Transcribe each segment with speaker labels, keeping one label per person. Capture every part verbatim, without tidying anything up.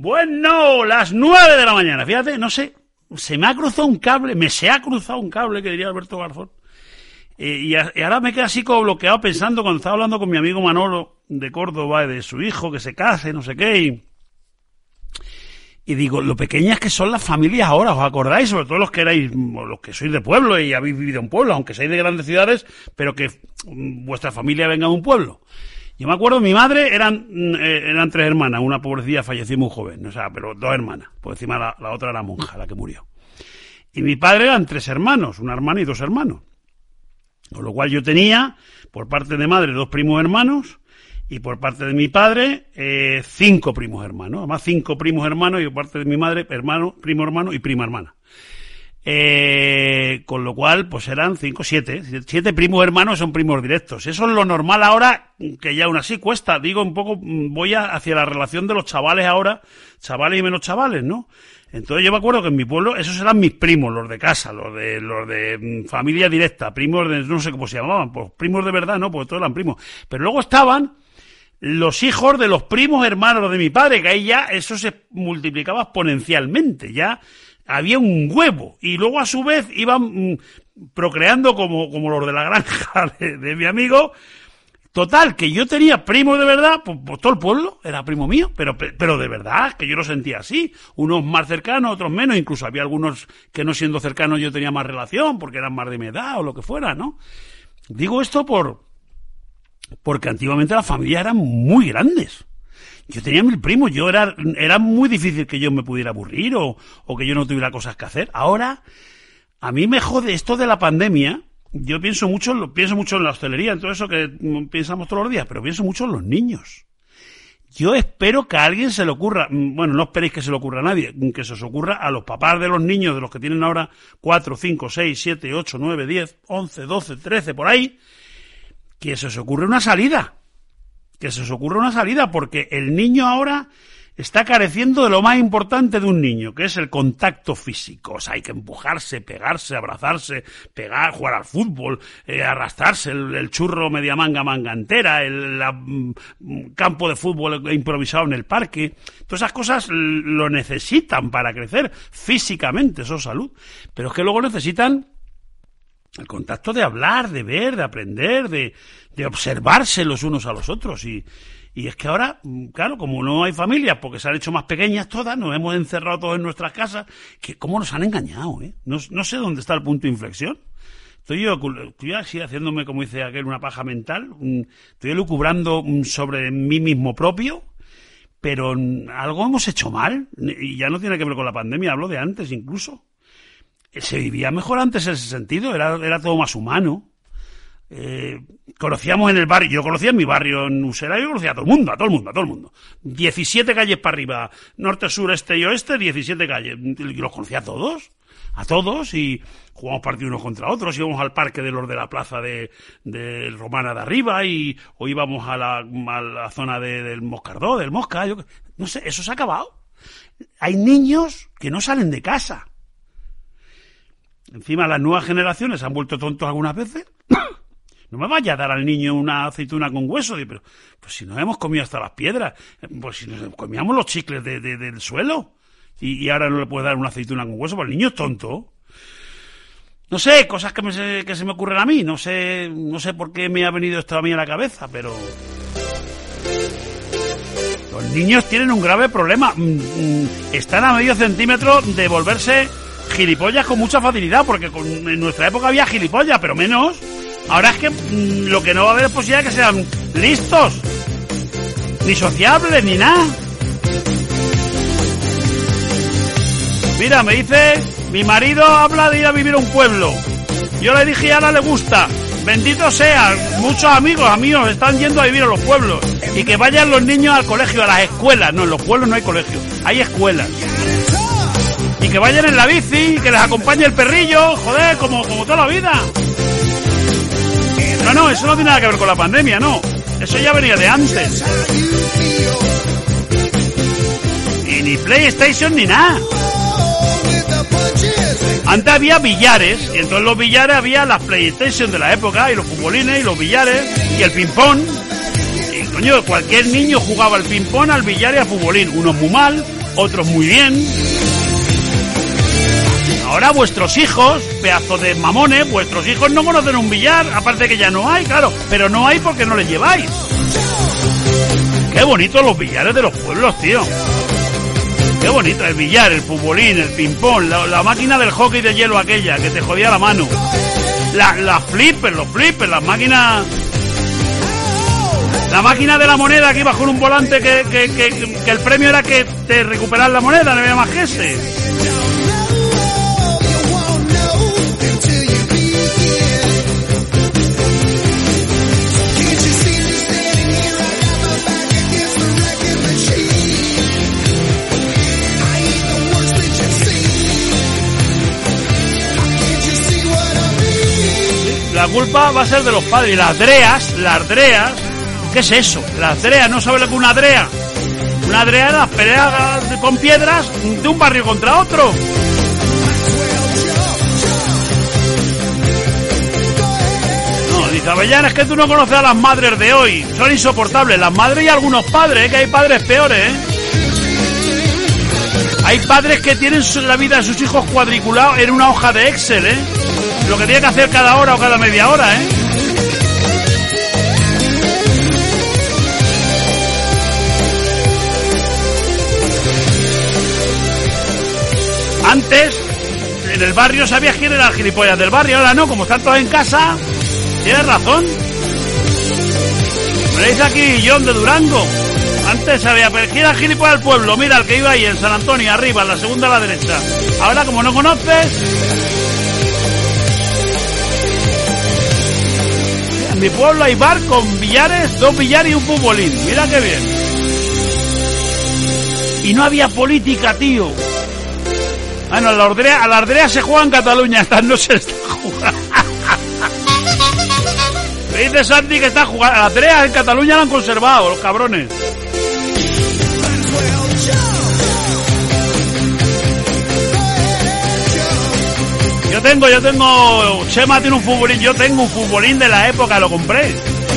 Speaker 1: Bueno, las nueve de la mañana, fíjate, no sé, se me ha cruzado un cable, me se ha cruzado un cable, que diría Alberto Garzón. Eh, y, a, y ahora me quedé así como bloqueado pensando cuando estaba hablando con mi amigo Manolo de Córdoba, de su hijo, que se case, no sé qué, y, y digo, lo pequeñas que son las familias ahora, ¿os acordáis? Sobre todo los que erais, los que sois de pueblo y habéis vivido en pueblo, aunque seáis de grandes ciudades, pero que um, vuestra familia venga de un pueblo. Yo me acuerdo, mi madre eran eh, eran tres hermanas, una pobrecilla falleció muy joven, o sea, pero dos hermanas, por encima la, la otra era monja, la que murió. Y mi padre eran tres hermanos, una hermana y dos hermanos. Con lo cual yo tenía, por parte de madre, dos primos hermanos, y por parte de mi padre, eh, cinco primos hermanos. Además, cinco primos hermanos, y por parte de mi madre, hermano, primo hermano y prima hermana. Eh, con lo cual, pues eran cinco, siete. Siete primos hermanos son primos directos. Eso es lo normal ahora, que ya aún así cuesta. Digo, un poco, voy a, hacia la relación de los chavales ahora, chavales y menos chavales, ¿no? Entonces yo me acuerdo que en mi pueblo esos eran mis primos, los de casa, los de los de familia directa, primos de, no sé cómo se llamaban, pues primos de verdad, no, porque todos eran primos. Pero luego estaban los hijos de los primos hermanos de mi padre, que ahí ya eso se multiplicaba exponencialmente, ya había un huevo, y luego a su vez iban mmm, procreando como, como los de la granja de, de mi amigo. Total, que yo tenía primos de verdad, pues, pues todo el pueblo era primo mío, pero pero de verdad, que yo lo sentía así, unos más cercanos, otros menos, incluso había algunos que no siendo cercanos yo tenía más relación, porque eran más de mi edad o lo que fuera, ¿no? Digo esto por porque antiguamente las familias eran muy grandes. Yo tenía mil primos, yo era, era muy difícil que yo me pudiera aburrir o, o que yo no tuviera cosas que hacer. Ahora, a mí me jode esto de la pandemia. Yo pienso mucho, lo, pienso mucho en la hostelería, en todo eso que pensamos todos los días, pero pienso mucho en los niños. Yo espero que a alguien se le ocurra, bueno, no esperéis que se le ocurra a nadie, que se os ocurra a los papás de los niños, de los que tienen ahora cuatro, cinco, seis, siete, ocho, nueve, diez, once, doce, trece, por ahí, que se os ocurra una salida. Que se os ocurra una salida, porque el niño ahora está careciendo de lo más importante de un niño, que es el contacto físico. O sea, hay que empujarse, pegarse, abrazarse, pegar, jugar al fútbol, eh, arrastrarse, el, el churro media manga, manga entera, el la, mm, campo de fútbol improvisado en el parque. Todas esas cosas lo necesitan para crecer físicamente, eso es salud. Pero es que luego necesitan el contacto de hablar, de ver, de aprender, de, de observarse los unos a los otros. Y, y es que ahora, claro, como no hay familias, porque se han hecho más pequeñas todas, nos hemos encerrado todos en nuestras casas, que cómo nos han engañado, ¿eh? No, no sé dónde está el punto de inflexión. Estoy yo, estoy así haciéndome, como dice aquel, una paja mental. Estoy lucubrando sobre mí mismo propio, pero algo hemos hecho mal. Y ya no tiene que ver con la pandemia, hablo de antes incluso. Se vivía mejor antes en ese sentido, era, era todo más humano. Eh, conocíamos en el barrio, yo conocía en mi barrio en Usera, yo conocía a todo el mundo, a todo el mundo, a todo el mundo. diecisiete calles para arriba, norte, sur, este y oeste, diecisiete calles. Y los conocía a todos, a todos, y jugamos partidos unos contra otros, íbamos al parque de los de la plaza de, de Romana de arriba, y, o íbamos a la, a la zona de, del Moscardó, del Mosca, yo, no sé, eso se ha acabado. Hay niños que no salen de casa. Encima las nuevas generaciones se han vuelto tontos algunas veces. No me vaya a dar al niño una aceituna con hueso. Pero pues si nos hemos comido hasta las piedras, pues si nos comíamos los chicles de, de, del suelo, y, y ahora no le puedes dar una aceituna con hueso, pues el niño es tonto. No sé, cosas que, me, que se me ocurren a mí. No sé, no sé por qué me ha venido esto a mí a la cabeza, pero los niños tienen un grave problema. Están a medio centímetro de volverse gilipollas con mucha facilidad, porque con, en nuestra época había gilipollas, pero menos. Ahora es que mmm, lo que no va a haber es posibilidad de que sean listos, ni sociables, ni nada. Mira, me dice, mi marido habla de ir a vivir a un pueblo. Yo le dije, ahora le gusta. Bendito sea, muchos amigos, amigos están yendo a vivir a los pueblos. Y que vayan los niños al colegio, a las escuelas. No, en los pueblos no hay colegio, hay escuelas. Y que vayan en la bici, que les acompañe el perrillo, joder, como, como toda la vida. No, no, eso no tiene nada que ver con la pandemia, no. Eso ya venía de antes. Y ni PlayStation ni nada. Antes había billares, y entonces los billares había las PlayStation de la época, y los futbolines, y los billares, y el ping-pong. Y coño, cualquier niño jugaba al ping-pong, al billar y al futbolín. Unos muy mal, otros muy bien. Ahora vuestros hijos, pedazos de mamones, vuestros hijos no conocen un billar, aparte que ya no hay, claro, pero no hay porque no les lleváis. Qué bonitos los billares de los pueblos, tío. Qué bonito el billar, el futbolín, el ping-pong, la, la máquina del hockey de hielo aquella que te jodía la mano. La, las flippers, los flippers, las máquinas... La máquina de la moneda que ibas con un volante que, que, que, que el premio era que te recuperaras la moneda, no había más que ese. La culpa va a ser de los padres. Las dreas, las dreas, ¿qué es eso? Las dreas, ¿no sabes lo que es una drea? Una drea es las peleas con piedras de un barrio contra otro. No, dice Avellana, es que tú no conoces a las madres de hoy. Son insoportables. Las madres y algunos padres, ¿eh? Que hay padres peores, ¿eh? Hay padres que tienen la vida de sus hijos cuadriculados en una hoja de Excel, ¿eh? Lo que tiene que hacer cada hora o cada media hora, ¿eh? Antes, en el barrio sabías quién era el gilipollas del barrio, ahora no, como están todos en casa. Tienes razón. Me lo dice aquí John de Durango. Antes sabía, pero ¿quién era el gilipollas del pueblo? Mira, el que iba ahí en San Antonio, arriba, en la segunda a la derecha. Ahora, como no conoces... En mi pueblo hay bar con billares, dos billares y un futbolín. Mira qué bien. Y no había política, tío. Bueno, a la ordrea, a la ordrea se juega en Cataluña. Esta no se está jugando. Me dice Santi que está jugando. A la ordrea en Cataluña la han conservado, los cabrones. Yo tengo, yo tengo... Chema tiene un futbolín. Yo tengo un futbolín de la época, lo compré.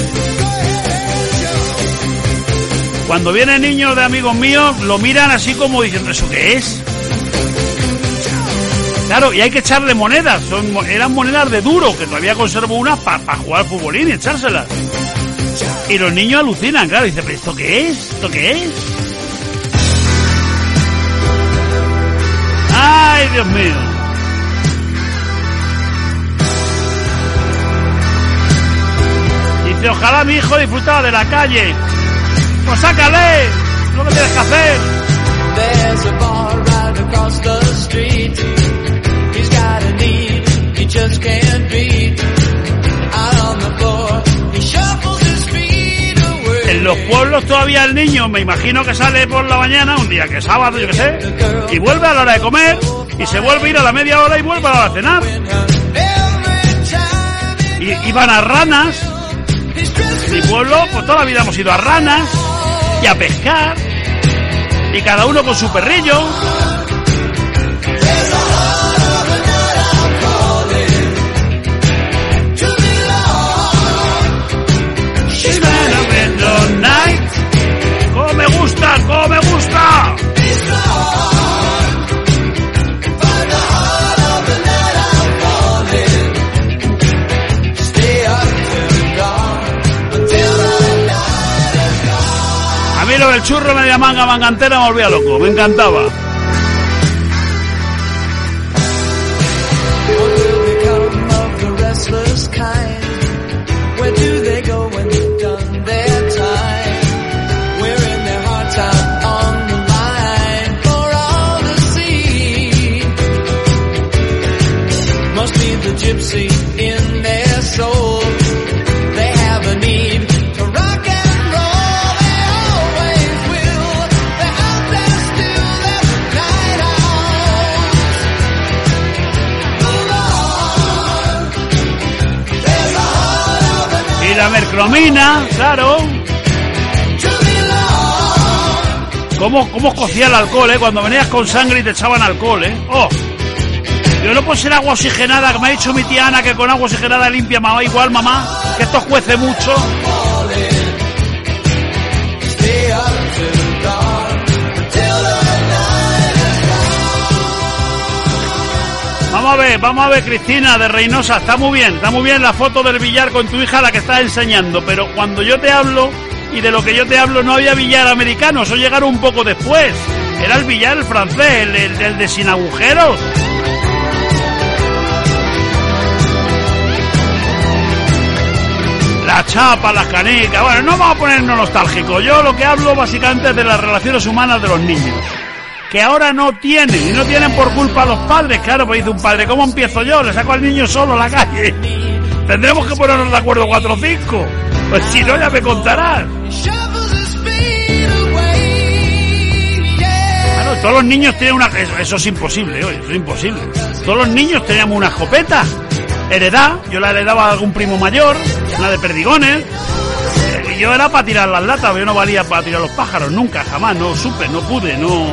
Speaker 1: Cuando vienen niños de amigos míos, lo miran así como diciendo, ¿eso qué es? Claro, y hay que echarle monedas. Son, eran monedas de duro, que todavía conservo unas para pa jugar al futbolín y echárselas. Y los niños alucinan, claro. Dicen, ¿pero esto qué es? ¿Esto qué es? ¡Ay, Dios mío! Dice, ojalá mi hijo disfrutara de la calle. ¡Pues sácale! ¡Es lo que tienes que hacer! There's a bar right across the street. He's got a need he just can't beat. Out on the floor, he shuffles his feet away. En los pueblos todavía el niño, me imagino que sale por la mañana, un día que es sábado, yo que sé, y vuelve a la hora de comer, y se vuelve a ir a la media hora y vuelve a la hora de cenar. Y, y van a Ranas. Mi pueblo, pues toda la vida hemos ido a Ranas y a pescar, y cada uno con su perrillo. ¡Cómo me gusta! ¡Cómo me gusta! A mí lo del churro media manga mangantera me volvía loco, me encantaba.
Speaker 2: Gypsy in their soul, they have a need to rock and roll. They always will. They're out there still, they're the night owls. Move on. There's a heart of the night.
Speaker 1: Y la mercromina, claro. ¿Cómo, cómo cocía el alcohol, eh? Cuando venías con sangre y te echaban alcohol, eh. ¡Oh! Yo no puedo ser agua oxigenada, que me ha dicho mi tía Ana que con agua oxigenada limpia, mamá, igual, mamá, que esto cuece mucho. a ver, vamos a ver, Cristina de Reynosa, está muy bien, está muy bien la foto del billar con tu hija, la que estás enseñando, pero cuando yo te hablo, y de lo que yo te hablo, no había billar americano, eso llegaron un poco después, era el billar el francés, el, el, el de sin agujeros. La chapa, las canicas, bueno, no vamos a ponernos nostálgicos, yo lo que hablo básicamente es de las relaciones humanas de los niños, que ahora no tienen, y no tienen por culpa a los padres, claro, pues dice un padre, ¿cómo empiezo yo? Le saco al niño solo a la calle, tendremos que ponernos de acuerdo cuatro o cinco, pues si no ya me contarás. Claro, todos los niños tienen una... Eso, eso es imposible, oye, eso es imposible. Todos los niños teníamos una escopeta, heredad, yo la heredaba a algún primo mayor, una de perdigones, y yo era para tirar las latas, yo no valía para tirar los pájaros, nunca, jamás, no supe, no pude, no...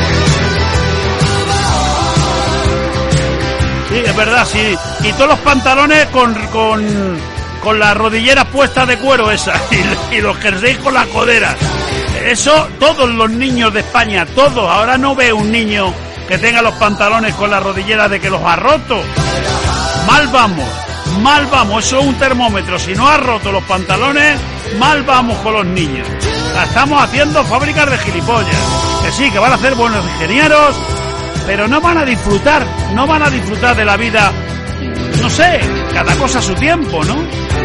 Speaker 1: Sí, es verdad, sí, y todos los pantalones con... con con las rodilleras puestas de cuero esas y, y los jerseys con las coderas. Eso, todos los niños de España, todos. Ahora no ve un niño que tenga los pantalones con las rodilleras de que los ha roto. Mal vamos, mal vamos. Eso es un termómetro. Si no ha roto los pantalones, mal vamos con los niños. La estamos haciendo fábricas de gilipollas. Que sí, que van a ser buenos ingenieros, pero no van a disfrutar, no van a disfrutar de la vida. No sé, cada cosa a su tiempo, ¿no?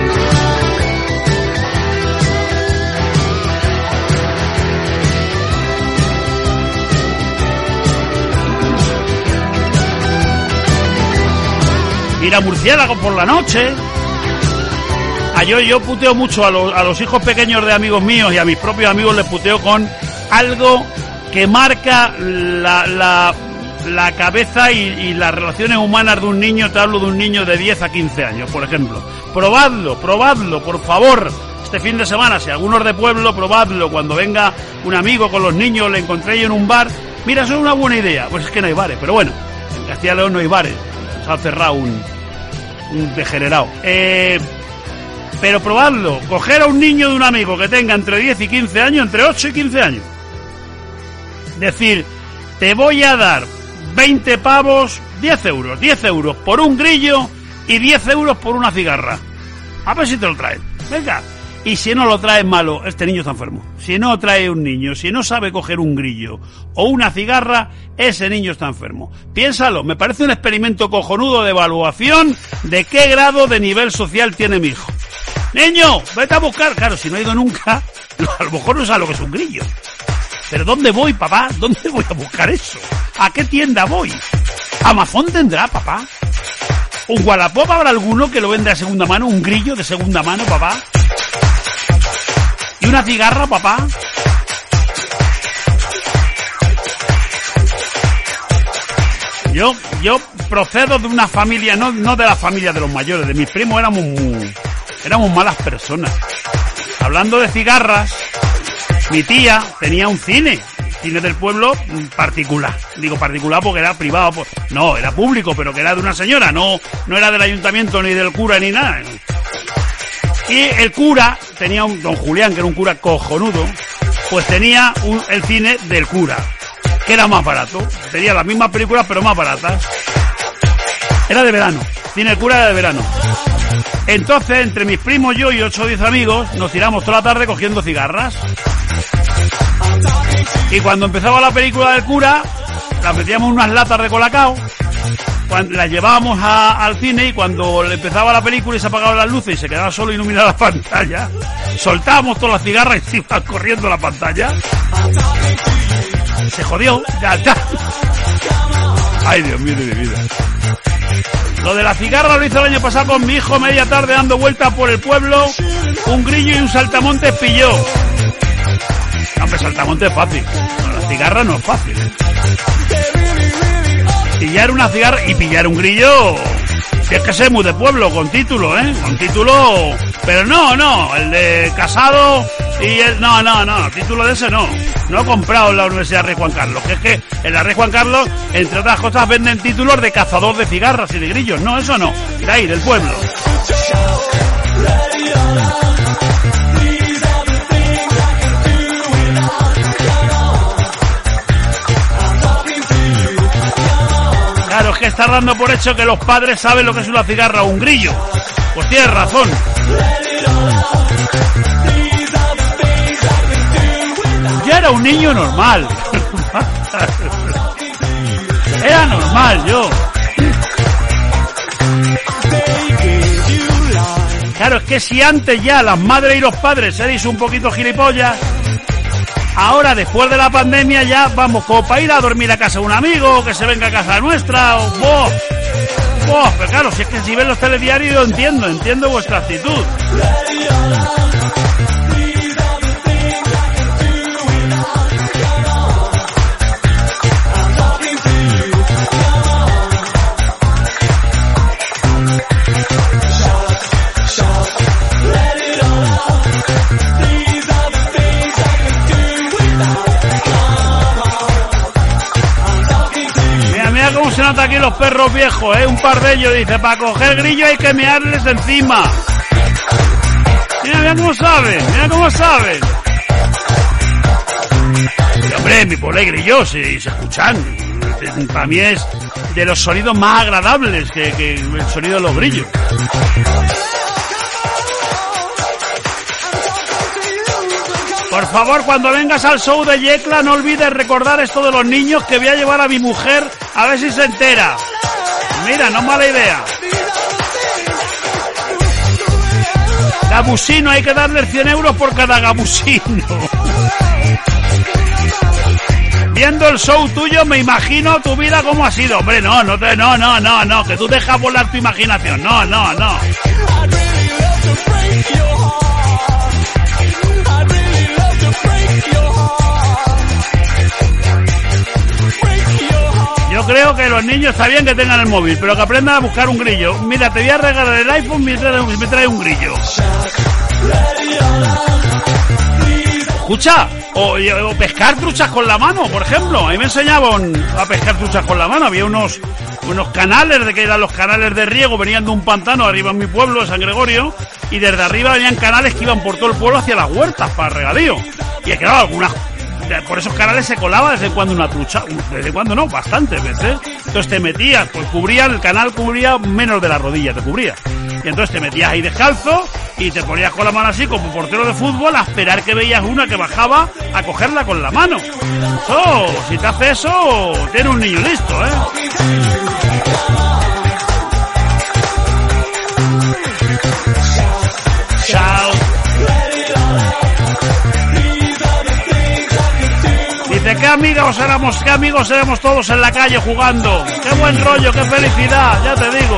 Speaker 1: Ir a murciélago por la noche. Ah, yo, yo puteo mucho a los, a los hijos pequeños de amigos míos y a mis propios amigos les puteo con algo que marca la... la la cabeza y, y las relaciones humanas de un niño. Te hablo de un niño de diez a quince años, por ejemplo. Probadlo, probadlo, por favor. Este fin de semana, si algunos de pueblo, probadlo. Cuando venga un amigo con los niños, le encontréis en un bar. Mira, eso es una buena idea. Pues es que no hay bares, pero bueno, en Castilla y León no hay bares. Se ha cerrado un, un degenerado. Eh, pero probadlo. Coger a un niño de un amigo que tenga entre diez y quince años, entre ocho y quince años. Decir, te voy a dar veinte pavos, diez euros, diez euros por un grillo y diez euros por una cigarra. A ver si te lo traes. Venga. Y si no lo traes malo, este niño está enfermo. Si no trae un niño, si no sabe coger un grillo o una cigarra, ese niño está enfermo. Piénsalo, me parece un experimento cojonudo de evaluación de qué grado de nivel social tiene mi hijo. Niño, vete a buscar. Claro, si no ha ido nunca, a lo mejor no sabe lo que es un grillo. ¿Pero dónde voy, papá? ¿Dónde voy a buscar eso? ¿A qué tienda voy? ¿Amazon tendrá, papá? ¿Un Wallapop habrá alguno que lo vende a segunda mano? ¿Un grillo de segunda mano, papá? ¿Y una cigarra, papá? Yo, yo procedo de una familia, no, no de la familia de los mayores, de mis primos éramos muy, éramos malas personas. Hablando de cigarras, mi tía tenía un cine, cine del pueblo particular. Digo particular porque era privado, pues, no, era público, pero que era de una señora, no, no era del ayuntamiento ni del cura ni nada. Y el cura tenía un, don Julián, que era un cura cojonudo, pues tenía un, el cine del cura, que era más barato. Tenía las mismas películas pero más baratas. Era de verano, cine del cura era de verano. Entonces, entre mis primos, yo y ocho o diez amigos, nos tiramos toda la tarde cogiendo cigarras. Y cuando empezaba la película del cura, las metíamos en unas latas de colacao, cuando las llevábamos a, al cine, y cuando empezaba la película y se apagaban las luces y se quedaba solo iluminada la pantalla, soltábamos todas las cigarras y se iban corriendo la pantalla. Se jodió, ya, ya. Ay, Dios mío de mi vida. Lo de la cigarra lo hice el año pasado con mi hijo, media tarde dando vueltas por el pueblo, un grillo y un saltamontes pilló. Hombre, saltamontes es fácil, pero la cigarra no es fácil. Pillar una cigarra y pillar un grillo, si es que sé, muy de pueblo, con título, ¿eh? Con título, pero no, no, el de casado y el... No, no, no, título de ese no. No he comprado en la Universidad Rey Juan Carlos, que es que en la Rey Juan Carlos, entre otras cosas, venden títulos de cazador de cigarras y de grillos. No, eso no, de ahí, del pueblo. Claro, es que está dando por hecho que los padres saben lo que es una cigarra o un grillo. Pues tienes razón. Yo era un niño normal. Era normal, yo. Claro, es que si antes ya las madres y los padres seréis un poquito gilipollas, ahora después de la pandemia ya vamos como para ir a dormir a casa de un amigo, que se venga a casa nuestra, o vos. Vos, pero claro, si es que si ven los telediarios yo entiendo, entiendo vuestra actitud. Cómo se nota aquí los perros viejos, ¿eh? Un par de ellos dice, para coger grillo hay que mearles encima. Mira, mira cómo saben, mira cómo saben. Y, hombre, mi pueblo hay grillos y se escuchan. Para mí es de los sonidos más agradables que, que el sonido de los grillos. Por favor, cuando vengas al show de Yecla, no olvides recordar esto de los niños, que voy a llevar a mi mujer a ver si se entera. Mira, no es mala idea. Gabusino, hay que darle cien euros por cada gabusino. Viendo el show tuyo, me imagino tu vida cómo ha sido. Hombre, no, no, te, no, no, no, no, que tú dejas volar tu imaginación. No, no, no. Yo creo que los niños está bien que tengan el móvil, pero que aprendan a buscar un grillo. Mira, te voy a regalar el iPhone mientras me trae un grillo. Escucha, o, o pescar truchas con la mano, por ejemplo. A mí me enseñaban a pescar truchas con la mano. Había unos unos canales, de que eran los canales de riego, venían de un pantano arriba en mi pueblo, de San Gregorio, y desde arriba venían canales que iban por todo el pueblo hacia las huertas para regadío. Y es que claro, algunas... por esos canales se colaba desde cuando una trucha, desde cuando no, bastantes veces. Entonces te metías, pues cubría, el canal cubría menos de la rodilla, te cubría. Y entonces te metías ahí descalzo y te ponías con la mano así como portero de fútbol a esperar que veías una que bajaba a cogerla con la mano. Eso, si te hace eso, tiene un niño listo, ¿eh? Chao. Dice, qué amigos éramos, qué amigos éramos todos en la calle jugando. Qué buen rollo, qué felicidad, ya te digo.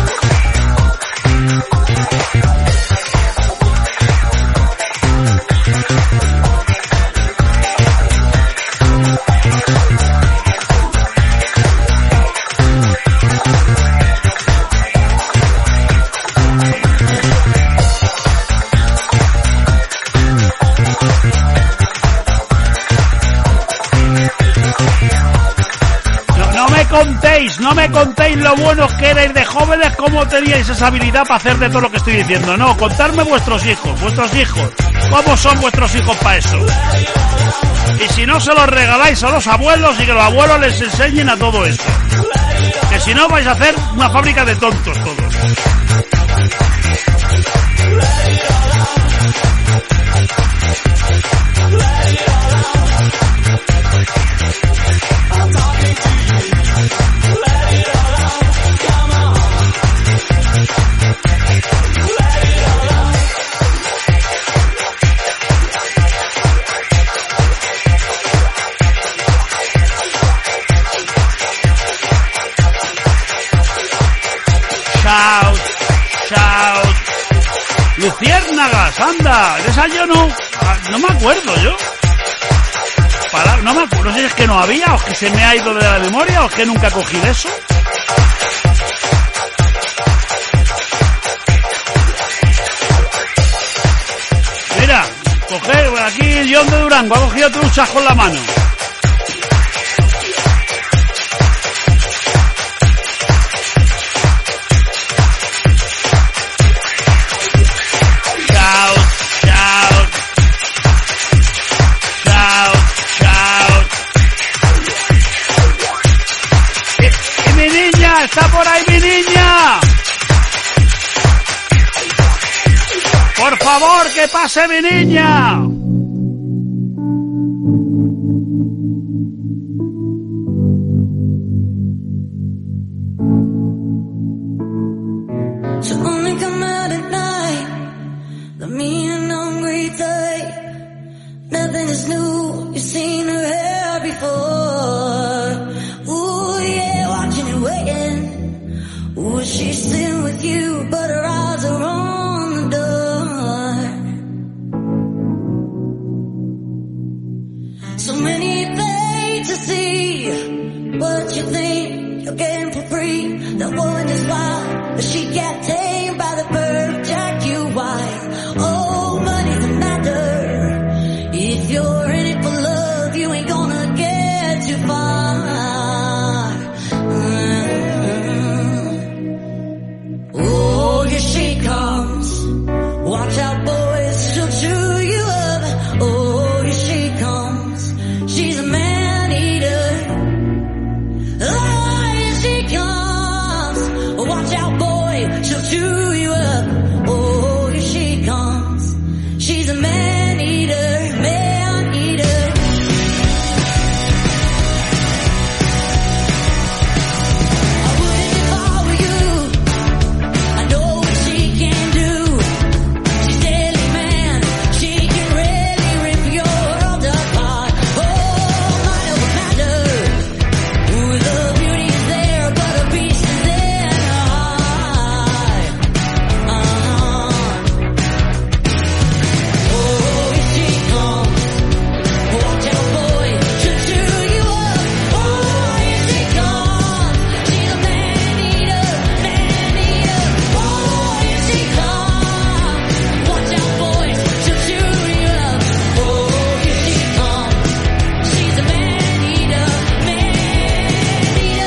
Speaker 1: contéis, no me contéis lo buenos que erais de jóvenes, cómo teníais esa habilidad para hacer de todo lo que estoy diciendo. No, contadme vuestros hijos, vuestros hijos. ¿Cómo son vuestros hijos para eso? Y si no, se los regaláis a los abuelos y que los abuelos les enseñen a todo esto. Que si no, vais a hacer una fábrica de tontos todos. Shout, shout. Luciérnagas, anda, desayuno. No me acuerdo yo. Para, no me acuerdo, no sé si es que no había, o es que se me ha ido de la memoria, o es que nunca cogí de eso. Mira, coger, aquí John de Durango ha cogido truchas con la mano. que pase mi niña.
Speaker 3: So only come out at night, the mean and hungry thing. Nothing is new, you've seen her hair before. Ooh, yeah, watching and waiting. Ooh, she's sitting with you, but her eyes are on the door. So many things to see, what you think you're getting for free. That woman is wild, but she can't tame by the perfect you wife. Oh, money doesn't matter. If you're in it for love, you ain't gonna get too far. Mm-hmm. Oh, here she comes. Watch out, boys, she'll chew you up. Oh, here she comes. She's a man-eater. Oh, here she comes. Watch out, boy, she'll chew you up. Oh, here she comes. She's a man-eater, man-eater. I wouldn't if I were you. I know what she can do. She's deadly, man. She can really rip your world apart. Oh, mind over matter. Ooh, the beauty is there, but a beast is in her heart. Uh-huh. Oh, here she comes. Watch out, boy, she'll chew you up. Oh, here she comes. She's a man-eater, man-eater. Oh, here she comes. Watch out, boys, she'll chew you up. Oh, here she comes. She's a man-eater, man-eater.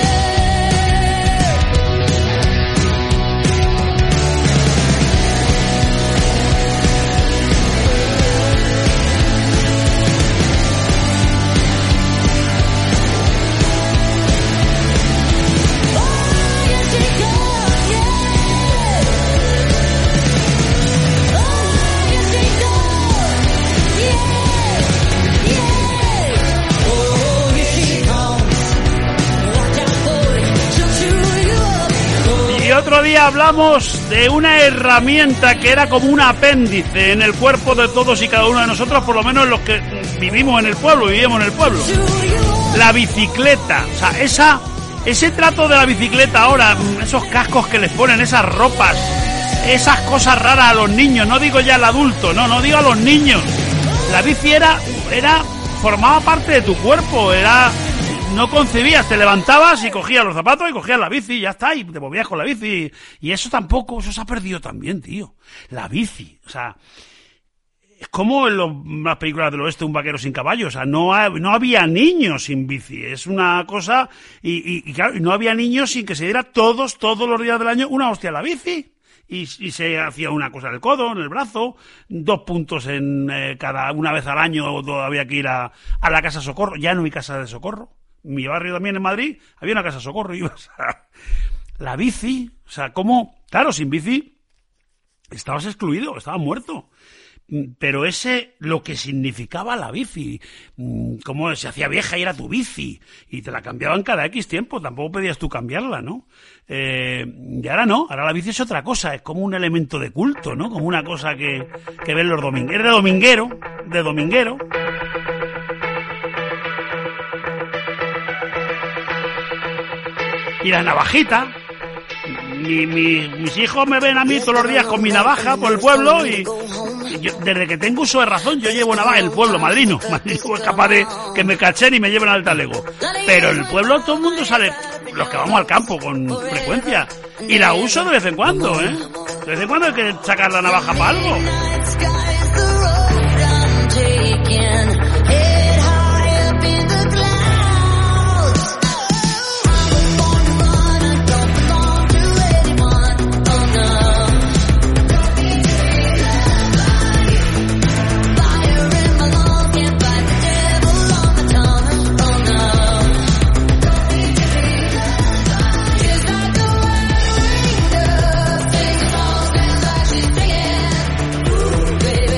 Speaker 1: Y otro día hablamos de una herramienta que era como un apéndice en el cuerpo de todos y cada uno de nosotros, por lo menos los que vivimos en el pueblo, vivíamos en el pueblo. La bicicleta, o sea, esa, ese trato de la bicicleta ahora, esos cascos que les ponen, esas ropas, esas cosas raras a los niños, no digo ya al adulto, no, no digo a los niños. La bici era, era, formaba parte de tu cuerpo, era, no concebías, te levantabas y cogías los zapatos y cogías la bici y ya está, y te movías con la bici. Y eso tampoco, eso se ha perdido también, tío. La bici, o sea, es como en los, las películas del oeste, un vaquero sin caballo, o sea, no, ha, no había niños sin bici, es una cosa, y, y, y claro, no había niños sin que se diera todos, todos los días del año una hostia a la bici. Y, y se hacía una cosa en el codo, en el brazo, dos puntos en eh, cada una vez al año, había que ir a, a la casa socorro. Ya no hay casa de socorro. En mi barrio también en Madrid había una casa socorro. Ibas a... La bici, o sea, ¿cómo? Claro, sin bici estabas excluido, estabas muerto. Pero ese, lo que significaba la bici, cómo se hacía vieja y era tu bici, y te la cambiaban cada X tiempo, tampoco podías tú cambiarla, ¿no? Eh, y ahora no, ahora la bici es otra cosa, es como un elemento de culto, ¿no? Como una cosa que, que ven los domingueros, de dominguero, de dominguero. Y la navajita. Mi, mi, mis hijos me ven a mí todos los días con mi navaja por el pueblo y, y yo, desde que tengo uso de razón, yo llevo navaja en el pueblo, madrino. Madrino es capaz de que me cachen y me lleven al talego. Pero en el pueblo todo el mundo sale, los que vamos al campo con frecuencia. Y la uso de vez en cuando, ¿eh? De vez en cuando hay que sacar la navaja para algo.
Speaker 3: Baby,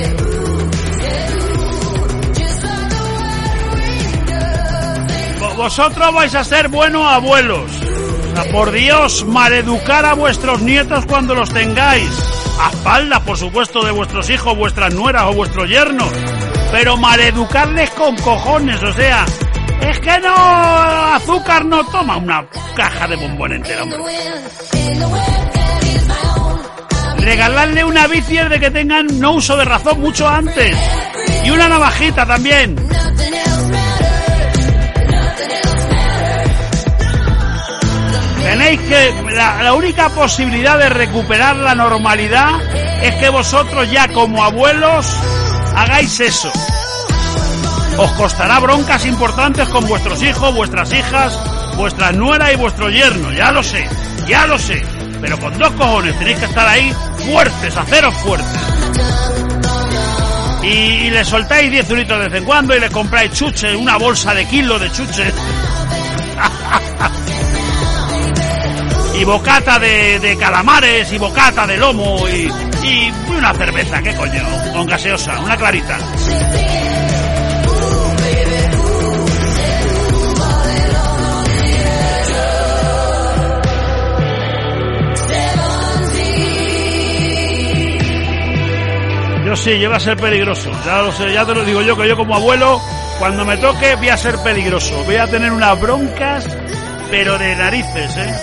Speaker 1: vosotros vais a ser buenos abuelos. O sea, por Dios, maleducar a vuestros nietos cuando los tengáis. A espaldas, por supuesto, de vuestros hijos, vuestras nueras o vuestros yernos. Pero maleducarles con cojones, o sea... Es que no, azúcar no toma una caja de bombón entera, hombre. Regalarle una bici es de que tengan no uso de razón mucho antes. Y una navajita también. Tenéis que... La, la única posibilidad de recuperar la normalidad es que vosotros ya como abuelos hagáis eso. Os costará broncas importantes con vuestros hijos, vuestras hijas, vuestras nueras y vuestro yerno, ya lo sé, ya lo sé. Pero con dos cojones tenéis que estar ahí fuertes, haceros fuertes. Y, y le soltáis diez euritos de vez en cuando y le compráis chuches, una bolsa de kilo de chuches. Y bocata de, de calamares y bocata de lomo y, y una cerveza, ¿qué coño? Con gaseosa, una clarita. Yo sí, llega a ser peligroso, ya lo sé, ya te lo digo yo, que yo como abuelo, cuando me toque voy a ser peligroso, voy a tener unas broncas, pero de narices, ¿eh?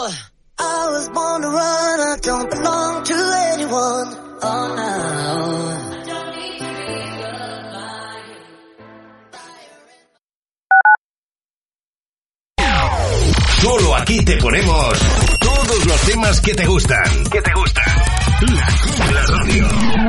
Speaker 4: Solo aquí te ponemos todos los temas que te gustan, que te gustan. La Copla Radio.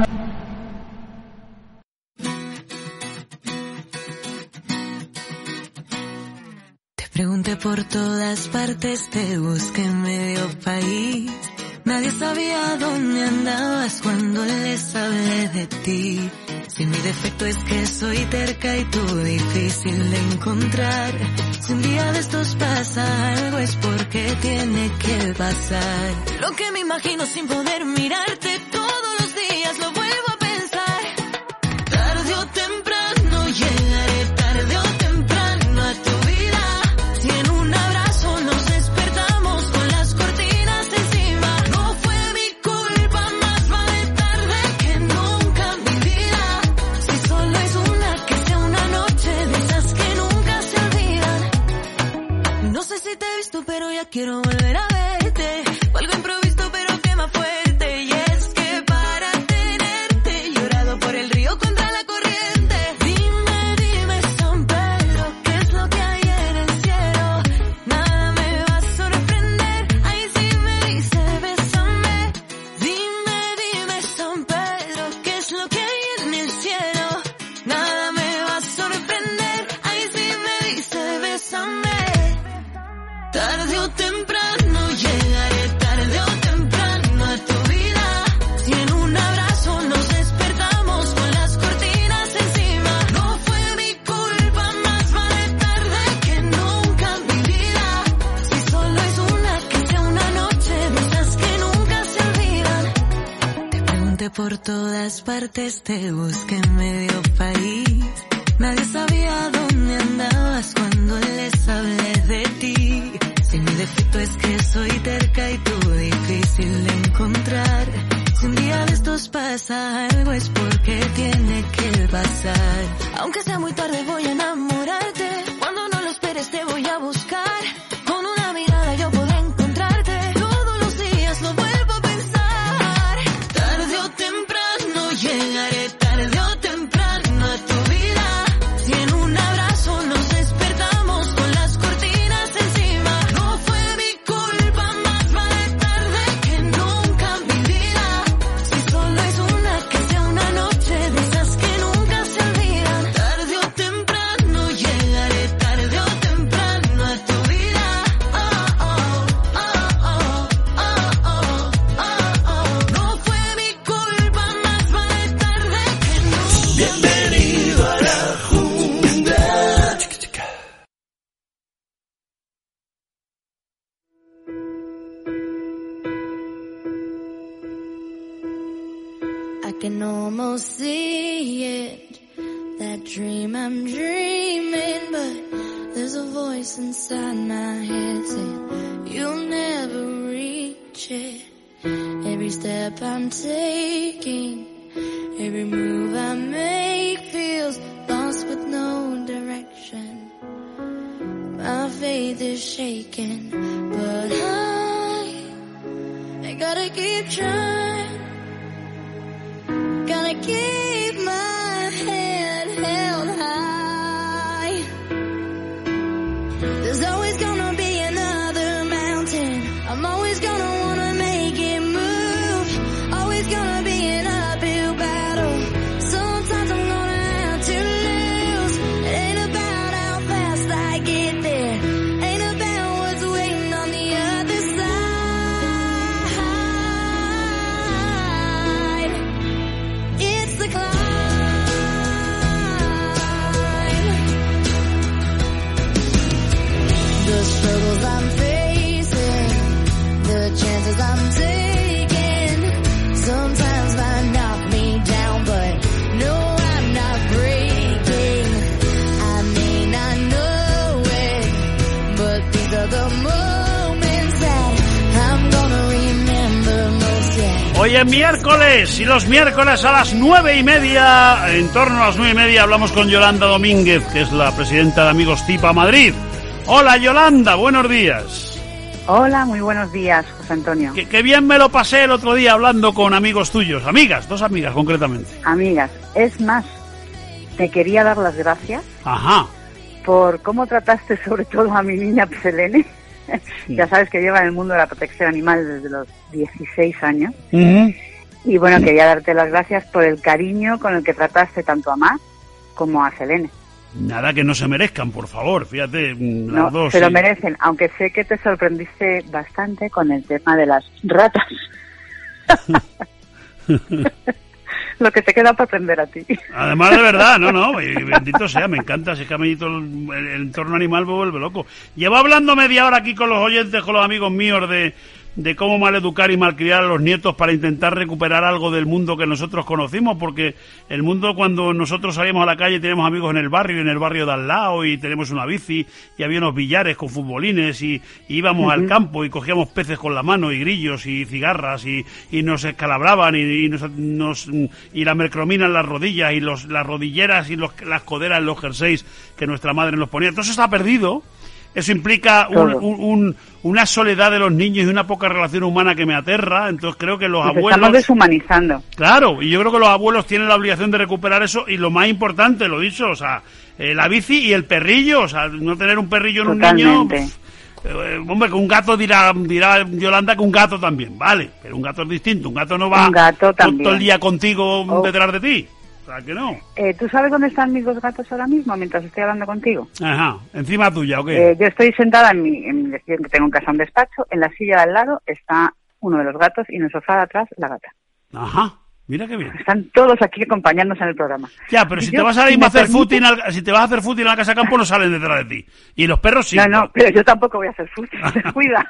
Speaker 3: Pregunté por todas partes, te busqué en medio país. Nadie sabía dónde andabas cuando les hablé de ti. Si mi defecto es que soy terca y tú difícil de encontrar. Si un día de estos pasa algo es porque tiene que pasar. Lo que me imagino sin poder mirarte todos los días lo vuelvo a pensar. Tarde o temprano llegaré, tarde o temprano a tu vida. Si en un abrazo nos despertamos con las cortinas encima. No fue mi culpa, más vale tarde que nunca en mi vida. Si solo es una, que sea una noche de esas que nunca se olvidan. No sé si te he visto, pero ya quiero volver a verte. O algo improvisto, pero quema fuerte. Y es que para tenerte he llorado por el río contra la corriente. Dime, dime, San Pedro, ¿qué es lo que hay en el cielo? Nada me va a sorprender. Ay, si me dice, bésame. Dime, dime, San Pedro, ¿qué es lo que hay en el cielo? Nada me va a sorprender. Ay, si me dice, bésame. Tarde o temprano llegaré, tarde o temprano a tu vida. Si en un abrazo nos despertamos con las cortinas encima. No fue mi culpa, más vale tarde que nunca en mi vida. Si solo es una, que sea una noche de esas que nunca se olvidan. Te pregunté por todas partes, te busqué en medio país. Nadie sabía dónde andabas cuando les hablé de ti. Si mi defecto es que soy terca y tú difícil de encontrar. Si un día de estos pasa algo es porque tiene que pasar. Aunque sea muy tarde voy a enamorarte. Cuando no lo esperes te voy a buscar. Con una mirada yo podré encontrarte. Todos los días lo vuelvo a pensar. Tarde o temprano llegaré, tarde o temprano a tu vida. Si en un abrazo nos despertamos con las cortinas encima. No fue mi culpa, más vale tarde que nunca en mi vida. Si solo es una, que sea una noche de esas que nunca se olvidan. Tarde o temprano llegaré, tarde o temprano a tu vida. Oh, oh, oh, oh, oh, oh, oh, oh. No fue mi culpa, más vale tarde que nunca.
Speaker 4: Bienvenido a la jungla.
Speaker 3: I can almost see it, that dream I'm dreaming, but There's a voice inside my head saying you'll never reach it. Every step I'm taking, every move I make feels lost with no direction. My faith is shaking, but I, I gotta keep trying. Gotta keep my head held high. There's always gonna be another mountain. I'm always gonna wanna make it move. Always gonna be an uphill battle. Sometimes I'm gonna have to lose. It ain't about how fast I get there. Ain't about what's waiting on the other side. It's the climb. The struggles I'm facing, the chances I'm taking, sometimes might knock me down, but no, I'm not breaking. I may not know it, but these are the moments that I'm gonna remember most, yeah.
Speaker 1: Hoy es miércoles y los miércoles a las nueve y media, en torno a las nueve y media, hablamos con Yolanda Domínguez, que es la presidenta de Amigos Tipa Madrid. Hola Yolanda, buenos días.
Speaker 5: Hola, muy buenos días, José Antonio.
Speaker 1: Que, que bien me lo pasé el otro día hablando con amigos tuyos, amigas, dos amigas concretamente.
Speaker 5: Amigas, es más, te quería dar las gracias
Speaker 1: Ajá.
Speaker 5: por cómo trataste sobre todo a mi niña Selene.
Speaker 1: Sí.
Speaker 5: Ya sabes que lleva en el mundo de la protección animal desde los dieciséis años.
Speaker 1: Uh-huh.
Speaker 5: Y bueno, quería darte las gracias por el cariño con el que trataste tanto a Mar como a Selene.
Speaker 1: Nada que no se merezcan, por favor, fíjate, las
Speaker 5: No,
Speaker 1: dos.
Speaker 5: se lo
Speaker 1: sí.
Speaker 5: merecen, aunque sé que te sorprendiste bastante con el tema de las ratas. Lo que te queda para aprender a ti.
Speaker 1: Además, de verdad, no, no, y bendito sea, me encanta, si es que a mí todo el, el entorno animal me vuelve loco. Llevo hablando media hora aquí con los oyentes, con los amigos míos, de, de cómo maleducar y malcriar a los nietos para intentar recuperar algo del mundo que nosotros conocimos, porque el mundo, cuando nosotros salíamos a la calle, teníamos amigos en el barrio, y en el barrio de al lado, y tenemos una bici, y había unos billares con futbolines, y, y íbamos uh-huh. al campo, y cogíamos peces con la mano, y grillos, y cigarras, y, y nos escalabraban, y, y nos, nos y la mercromina en las rodillas, y los, las rodilleras, y los, las coderas en los jerseys que nuestra madre nos ponía. Todo eso está perdido. Eso implica un, un, un, una soledad de los niños y una poca relación humana que me aterra. Entonces creo que los
Speaker 5: Nos
Speaker 1: abuelos...
Speaker 5: estamos deshumanizando.
Speaker 1: Claro, y yo creo que los abuelos tienen la obligación de recuperar eso. Y lo más importante, lo dicho, o sea, eh, la bici y el perrillo. O sea, no tener un perrillo en
Speaker 5: Totalmente.
Speaker 1: un niño... Eh, hombre, que un gato dirá, dirá Yolanda que un gato también, vale. Pero un gato es distinto. Un gato no va
Speaker 5: Un gato
Speaker 1: todo,
Speaker 5: también.
Speaker 1: todo el día contigo
Speaker 5: Oh.
Speaker 1: detrás de ti. O sea, que no.
Speaker 5: Eh, ¿Tú sabes dónde están mis dos gatos ahora mismo mientras estoy hablando contigo?
Speaker 1: Ajá, encima tuya, ¿o qué?
Speaker 5: Eh, yo estoy sentada en mi, en mi, que tengo en casa un despacho, en la silla de al lado está uno de los gatos y en el sofá de atrás la gata.
Speaker 1: Ajá, mira qué bien.
Speaker 5: Están todos aquí acompañándonos en el programa.
Speaker 1: Ya, pero
Speaker 5: Y
Speaker 1: si
Speaker 5: yo,
Speaker 1: te vas a
Speaker 5: si
Speaker 1: ir
Speaker 5: me
Speaker 1: a hacer
Speaker 5: permite-
Speaker 1: footing, al- si te vas a hacer footing en la casa campo, no salen detrás de ti. Y los perros sí.
Speaker 5: No, no, pero yo tampoco voy a hacer fútbol, descuida.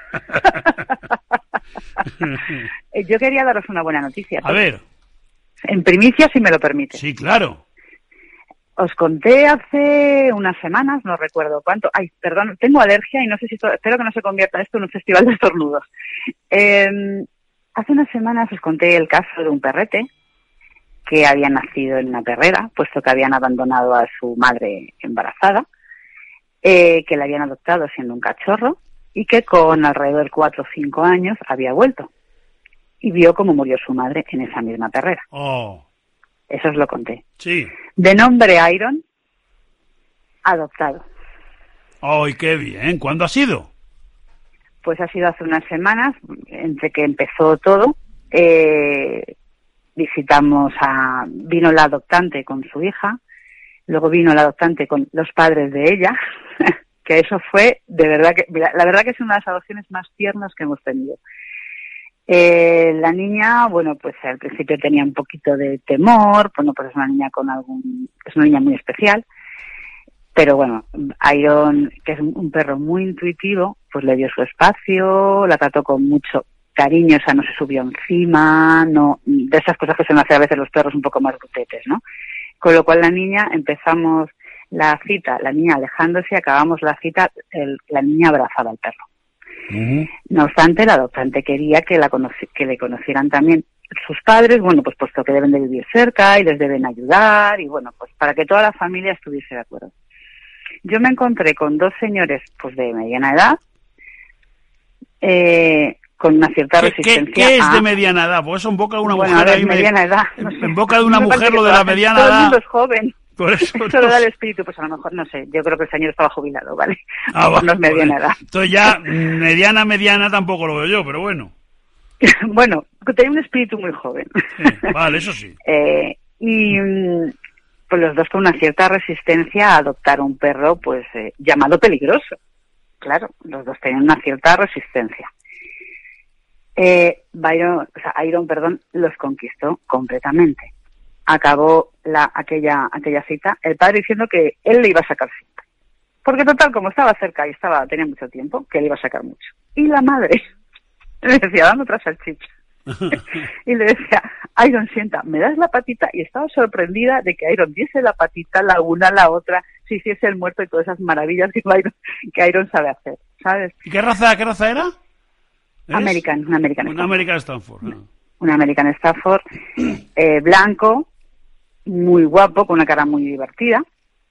Speaker 5: Eh, yo quería daros una buena noticia.
Speaker 1: A ver,
Speaker 5: En primicia, si me lo permite.
Speaker 1: sí, claro.
Speaker 5: Os conté hace unas semanas, no recuerdo cuánto. Ay, perdón, tengo alergia y no sé si esto, espero que no se convierta esto en un festival de estornudos. Eh, hace unas semanas os conté el caso de un perrete que había nacido en una perrera, puesto que habían abandonado a su madre embarazada, eh, que la habían adoptado siendo un cachorro y que con alrededor de cuatro o cinco años había vuelto y vio cómo murió su madre en esa misma perrera.
Speaker 1: Oh,
Speaker 5: Eso os lo conté.
Speaker 1: sí.
Speaker 5: De nombre Iron, adoptado.
Speaker 1: ¡Ay, qué bien! ¿Cuándo ha sido?
Speaker 5: Pues ha sido hace unas semanas, entre que empezó todo. Eh, visitamos a... Vino la adoptante con su hija, luego vino la adoptante con los padres de ella, que eso fue, de verdad que... Mira, la verdad que es una de las adopciones más tiernas que hemos tenido. Eh, la niña, bueno, pues al principio tenía un poquito de temor, bueno, pues es una niña con algún... Es una niña muy especial. Pero bueno, Iron, que es un perro muy intuitivo, pues le dio su espacio, la trató con mucho cariño, o sea, no se subió encima, no, de esas cosas que se me hace a veces los perros un poco más brutetes, ¿no? Con lo cual la niña empezamos, la cita, la niña alejándose, acabamos la cita, el, la niña abrazaba al perro. Uh-huh. No obstante, la adoptante quería que, la conoci- que le conocieran también sus padres, bueno, pues puesto que deben de vivir cerca y les deben ayudar, y bueno, pues para que toda la familia estuviese de acuerdo. Yo me encontré con dos señores, pues de mediana edad, eh, con una cierta
Speaker 1: ¿Qué,
Speaker 5: resistencia.
Speaker 1: ¿Qué, qué es
Speaker 5: a...
Speaker 1: de mediana edad? Pues eso en boca de una
Speaker 5: bueno,
Speaker 1: mujer...
Speaker 5: a ver,
Speaker 1: ahí me...
Speaker 5: mediana edad. No sé.
Speaker 1: En boca de una
Speaker 5: Me
Speaker 1: mujer lo de la mediana
Speaker 5: todo
Speaker 1: edad...
Speaker 5: Todo el mundo es joven.
Speaker 1: Por eso,
Speaker 5: eso
Speaker 1: no
Speaker 5: lo da
Speaker 1: sé.
Speaker 5: el espíritu, pues a lo mejor, no sé, yo creo que el señor estaba jubilado, ¿vale?
Speaker 1: Ah,
Speaker 5: pues no es mediana
Speaker 1: vale.
Speaker 5: edad.
Speaker 1: Entonces ya, mediana, mediana tampoco lo veo yo, pero bueno.
Speaker 5: Bueno, tenía un espíritu muy joven.
Speaker 1: Sí, vale, eso sí.
Speaker 5: eh, y pues los dos con una cierta resistencia a adoptar un perro, pues eh, llamado peligroso. Claro, los dos tenían una cierta resistencia. Eh, Byron, o sea, Iron, perdón, los conquistó completamente. Acabó la, aquella, aquella cita, el padre diciendo que él le iba a sacar cita. Porque total, como estaba cerca y estaba, tenía mucho tiempo, que le iba a sacar mucho. Y la madre le decía, dame otra salchicha. Y le decía, Iron, sienta, me das la patita. Y estaba sorprendida de que Iron diese la patita, la una, la otra, se hiciese el muerto y todas esas maravillas que Iron, que Iron sabe hacer, ¿sabes?
Speaker 1: ¿Y qué raza, qué raza era? ¿Es?
Speaker 5: American, un American
Speaker 1: Un
Speaker 5: Stafford. American
Speaker 1: Stafford. No.
Speaker 5: Un American Stafford, eh, blanco, muy guapo, con una cara muy divertida.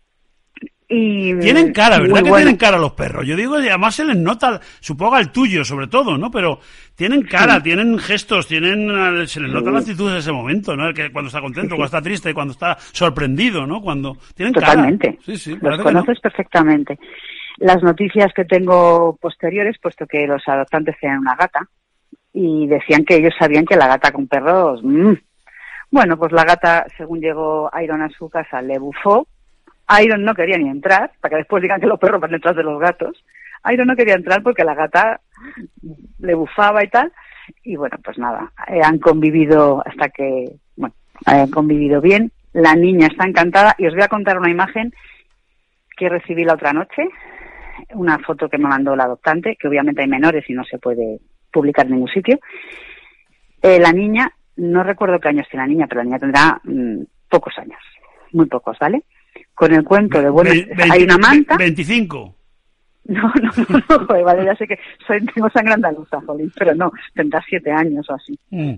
Speaker 5: Y
Speaker 1: tienen cara, ¿verdad que
Speaker 5: bueno.
Speaker 1: tienen cara los perros? Yo digo, y además se les nota, supongo al tuyo sobre todo, ¿no? Pero tienen cara, sí. tienen gestos, tienen, se les nota sí. la actitud en ese momento, ¿no? Que cuando está contento, sí, sí. cuando está triste, cuando está sorprendido, ¿no? Cuando tienen
Speaker 5: Totalmente.
Speaker 1: cara. Sí, sí,
Speaker 5: los conoces no. perfectamente. Las noticias que tengo posteriores, puesto que los adoptantes tenían una gata, y decían que ellos sabían que la gata con perros... Mmm. Bueno, pues la gata, según llegó Iron a su casa, le bufó. Iron no quería ni entrar, para que después digan que los perros van detrás de los gatos. Iron no quería entrar porque la gata le bufaba y tal. Y bueno, pues nada, eh, han convivido hasta que... Bueno, han convivido bien. La niña está encantada. Y os voy a contar una imagen que recibí la otra noche. Una foto que me mandó la adoptante, que obviamente hay menores y no se puede publicar en ningún sitio. Eh, la niña, no recuerdo qué años tiene la niña, pero la niña tendrá mmm, pocos años. Muy pocos, ¿vale? Con el cuento de, bueno, veinte, hay una manta...
Speaker 1: ¿veinticinco?
Speaker 5: No, no, no, no, joder, vale, ya sé que soy, tengo sangre andaluza, jolín, pero no, tendrá siete años o así. Mm.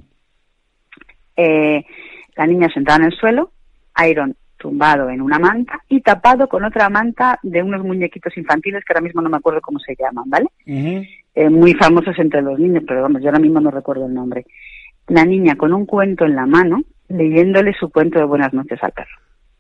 Speaker 5: Eh, la niña sentada en el suelo, Iron tumbado en una manta y tapado con otra manta de unos muñequitos infantiles que ahora mismo no me acuerdo cómo se llaman, ¿vale? Uh-huh. Eh, muy famosos entre los niños, pero vamos, yo ahora mismo no recuerdo el nombre. La niña con un cuento en la mano, leyéndole su cuento de buenas noches al perro.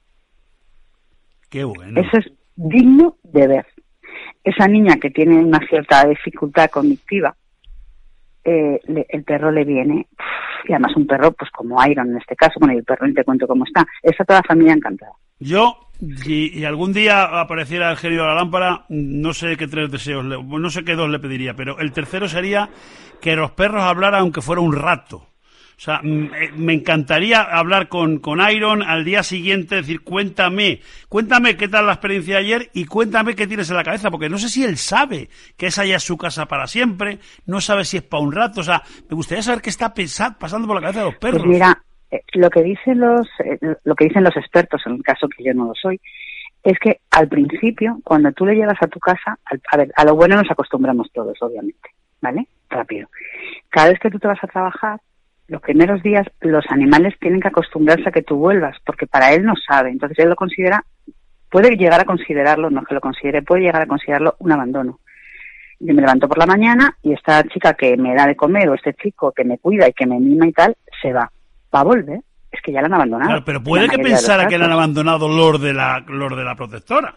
Speaker 1: Qué bueno.
Speaker 5: Eso es digno de ver. Esa niña que tiene una cierta dificultad cognitiva, eh, le, el perro le viene, y además un perro, pues como Iron en este caso, bueno, y el perro ni te cuento cómo está. Está toda la familia encantada.
Speaker 1: Yo, y, y algún día apareciera el genio de la lámpara, no sé qué tres deseos, le, no sé qué dos le pediría, pero el tercero sería que los perros hablaran aunque fuera un rato. O sea, me encantaría hablar con, con Iron al día siguiente, decir, cuéntame, cuéntame qué tal la experiencia de ayer y cuéntame qué tienes en la cabeza, porque no sé si él sabe que esa ya es su casa para siempre, no sabe si es para un rato, o sea, me gustaría saber qué está pensando, pasando por la cabeza de los perros.
Speaker 5: Pues mira, lo que dicen los, lo que dicen los expertos, en el caso que yo no lo soy, es que al principio, cuando tú le llegas a tu casa, a ver, a lo bueno nos acostumbramos todos, obviamente, ¿vale? Rápido. Cada vez que tú te vas a trabajar, los primeros días los animales tienen que acostumbrarse a que tú vuelvas, porque para él no sabe. Entonces él lo considera, puede llegar a considerarlo, no que lo considere, puede llegar a considerarlo un abandono. Yo me levanto por la mañana y esta chica que me da de comer o este chico que me cuida y que me mima y tal, se va. Va a volver. Es que ya la han abandonado.
Speaker 1: Claro, pero puede que pensara que le han abandonado los de la, los de la protectora.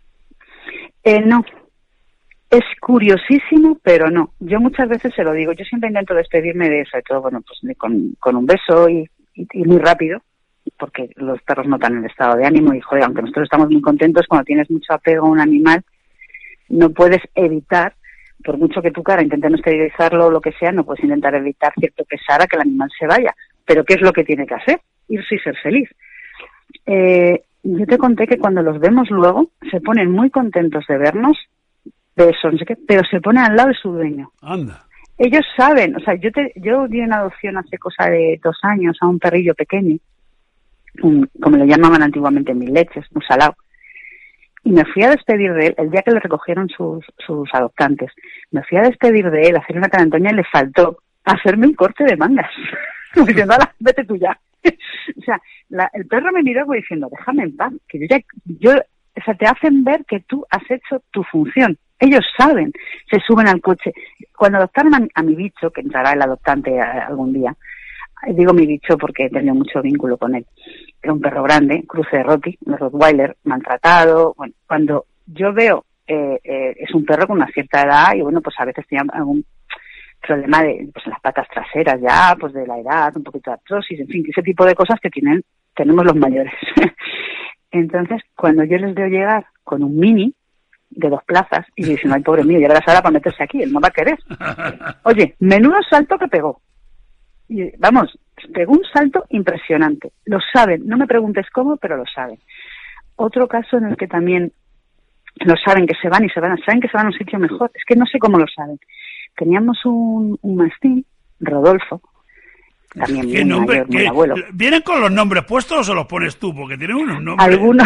Speaker 5: Eh, no. Es curiosísimo, pero no. Yo muchas veces se lo digo. Yo siempre intento despedirme de eso, de todo, bueno, pues con, con un beso y, y, y muy rápido, porque los perros notan el estado de ánimo y, joder, aunque nosotros estamos muy contentos, cuando tienes mucho apego a un animal, no puedes evitar, por mucho que tu cara intente no esterilizarlo o lo que sea, no puedes intentar evitar cierto pesar a que el animal se vaya. Pero ¿qué es lo que tiene que hacer? Irse y ser feliz. Eh, yo te conté que cuando los vemos luego, se ponen muy contentos de vernos, eso, no sé qué, pero se pone al lado de su dueño.
Speaker 1: Anda.
Speaker 5: Ellos saben, o sea, yo te, yo di en adopción hace cosa de dos años a un perrillo pequeño, un, como lo llamaban antiguamente mil leches, un salao, y me fui a despedir de él el día que le recogieron sus, sus adoptantes. Me fui a despedir de él, a hacerle una carantoña y le faltó hacerme un corte de mangas. Como diciendo, ala, vete tú ya. O sea, la, el perro me miró como diciendo, déjame en paz, que yo ya, yo, o sea, te hacen ver que tú has hecho tu función. Ellos saben, se suben al coche. Cuando adoptaron a, a mi bicho, que entrará el adoptante a, algún día, digo mi bicho porque he tenido mucho vínculo con él. Era un perro grande, cruce de Roti, un Rottweiler, maltratado. Bueno, cuando yo veo, eh, eh, es un perro con una cierta edad y bueno, pues a veces tenía algún problema de, pues en las patas traseras ya, pues de la edad, un poquito de artrosis, en fin, ese tipo de cosas que tienen, tenemos los mayores. Entonces, cuando yo les veo llegar con un mini de dos plazas y dicen, ay, pobre mío, ya verás ahora para meterse aquí, él no va a querer. Oye, menudo salto que pegó. Y vamos, pegó un salto impresionante. Lo saben, no me preguntes cómo, pero lo saben. Otro caso en el que también lo saben, que se van y se van, saben que se van a un sitio mejor, es que no sé cómo lo saben. Teníamos un, un mastín, Rodolfo, también muy
Speaker 1: nombre,
Speaker 5: mayor, muy
Speaker 1: qué,
Speaker 5: abuelo.
Speaker 1: ¿Vienen con los nombres puestos o se los pones tú? Porque tienen unos nombres.
Speaker 5: Algunos,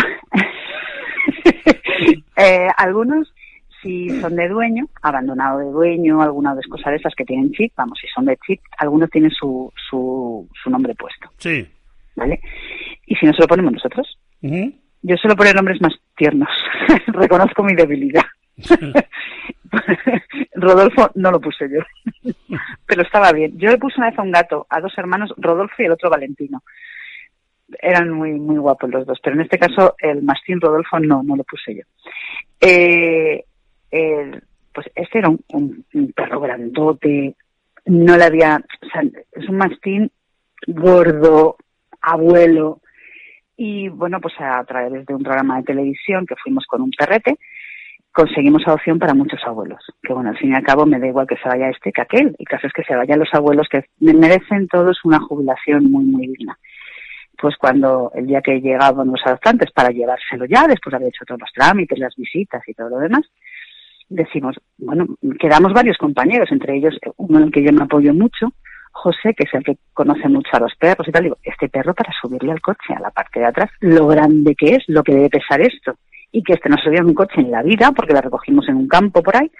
Speaker 5: eh, algunos si son de dueño, abandonado de dueño, alguna de cosas de esas que tienen chip, vamos, si son de chip, algunos tienen su, su, su nombre puesto.
Speaker 1: Sí.
Speaker 5: ¿Vale? Y si no se lo ponemos nosotros.
Speaker 1: Uh-huh.
Speaker 5: Yo suelo poner nombres más tiernos. Reconozco mi debilidad. Rodolfo no lo puse yo. Pero estaba bien. Yo le puse una vez a un gato, a dos hermanos, Rodolfo y el otro Valentino. Eran muy muy guapos los dos, pero en este caso el mastín Rodolfo no, no lo puse yo. Eh, eh, pues este era un, un, un perro grandote, no le había... O sea, es un mastín gordo, abuelo, y bueno, pues a través de un programa de televisión que fuimos con un perrete, conseguimos adopción para muchos abuelos. Que bueno, al fin y al cabo me da igual que se vaya este que aquel. El caso es que se vayan los abuelos que merecen todos una jubilación muy, muy digna. Pues cuando el día que llegaban los adoptantes para llevárselo ya, después de haber hecho todos los trámites, las visitas y todo lo demás, decimos, bueno, quedamos varios compañeros, entre ellos uno en el que yo me apoyo mucho, José, que es el que conoce mucho a los perros y tal. Digo, este perro para subirle al coche, a la parte de atrás, lo grande que es, lo que debe pesar esto, y que este no subía en un coche en la vida, porque la recogimos en un campo por ahí,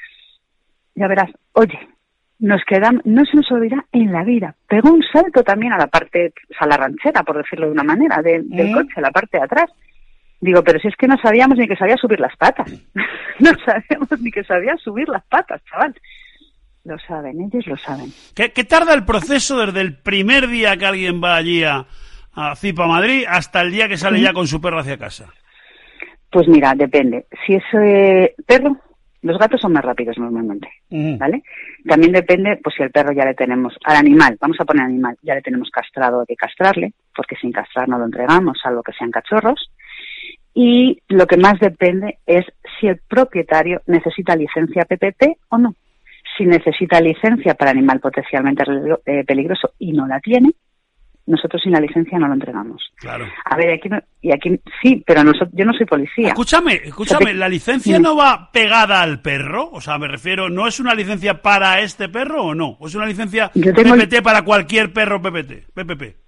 Speaker 5: ya verás, oye, nos quedamos, no se nos olvida en la vida. Pegó un salto también a la parte, a la ranchera, por decirlo de una manera, de, del
Speaker 1: ¿Eh?
Speaker 5: coche, a la parte de atrás. Digo, pero si es que no sabíamos ni que sabía subir las patas. No sabíamos ni que sabía subir las patas, chaval. Lo saben, ellos lo saben.
Speaker 1: ¿Qué, qué tarda el proceso desde el primer día que alguien va allí a, a Zipa Madrid hasta el día que sale
Speaker 5: ¿Sí?
Speaker 1: ya con su perro hacia casa?
Speaker 5: Pues mira, depende. Si es eh, perro, los gatos son más rápidos normalmente,
Speaker 1: Uh-huh.
Speaker 5: ¿vale? También depende, pues si el perro ya le tenemos, al animal, vamos a poner animal, ya le tenemos castrado, hay que castrarle, porque sin castrar no lo entregamos, salvo que sean cachorros. Y lo que más depende es si el propietario necesita licencia P P P o no. Si necesita licencia para animal potencialmente eh, peligroso y no la tiene, nosotros sin la licencia no lo entregamos.
Speaker 1: Claro.
Speaker 5: A ver, aquí no, y aquí sí, pero nosotros, yo no soy policía.
Speaker 1: Escúchame, escúchame,
Speaker 5: O sea,
Speaker 1: ¿la licencia
Speaker 5: sí.
Speaker 1: no va pegada al perro? O sea, me refiero, ¿no es una licencia para este perro o no? ¿O es una licencia
Speaker 5: Yo tengo
Speaker 1: P P T para cualquier perro P P T? P P P.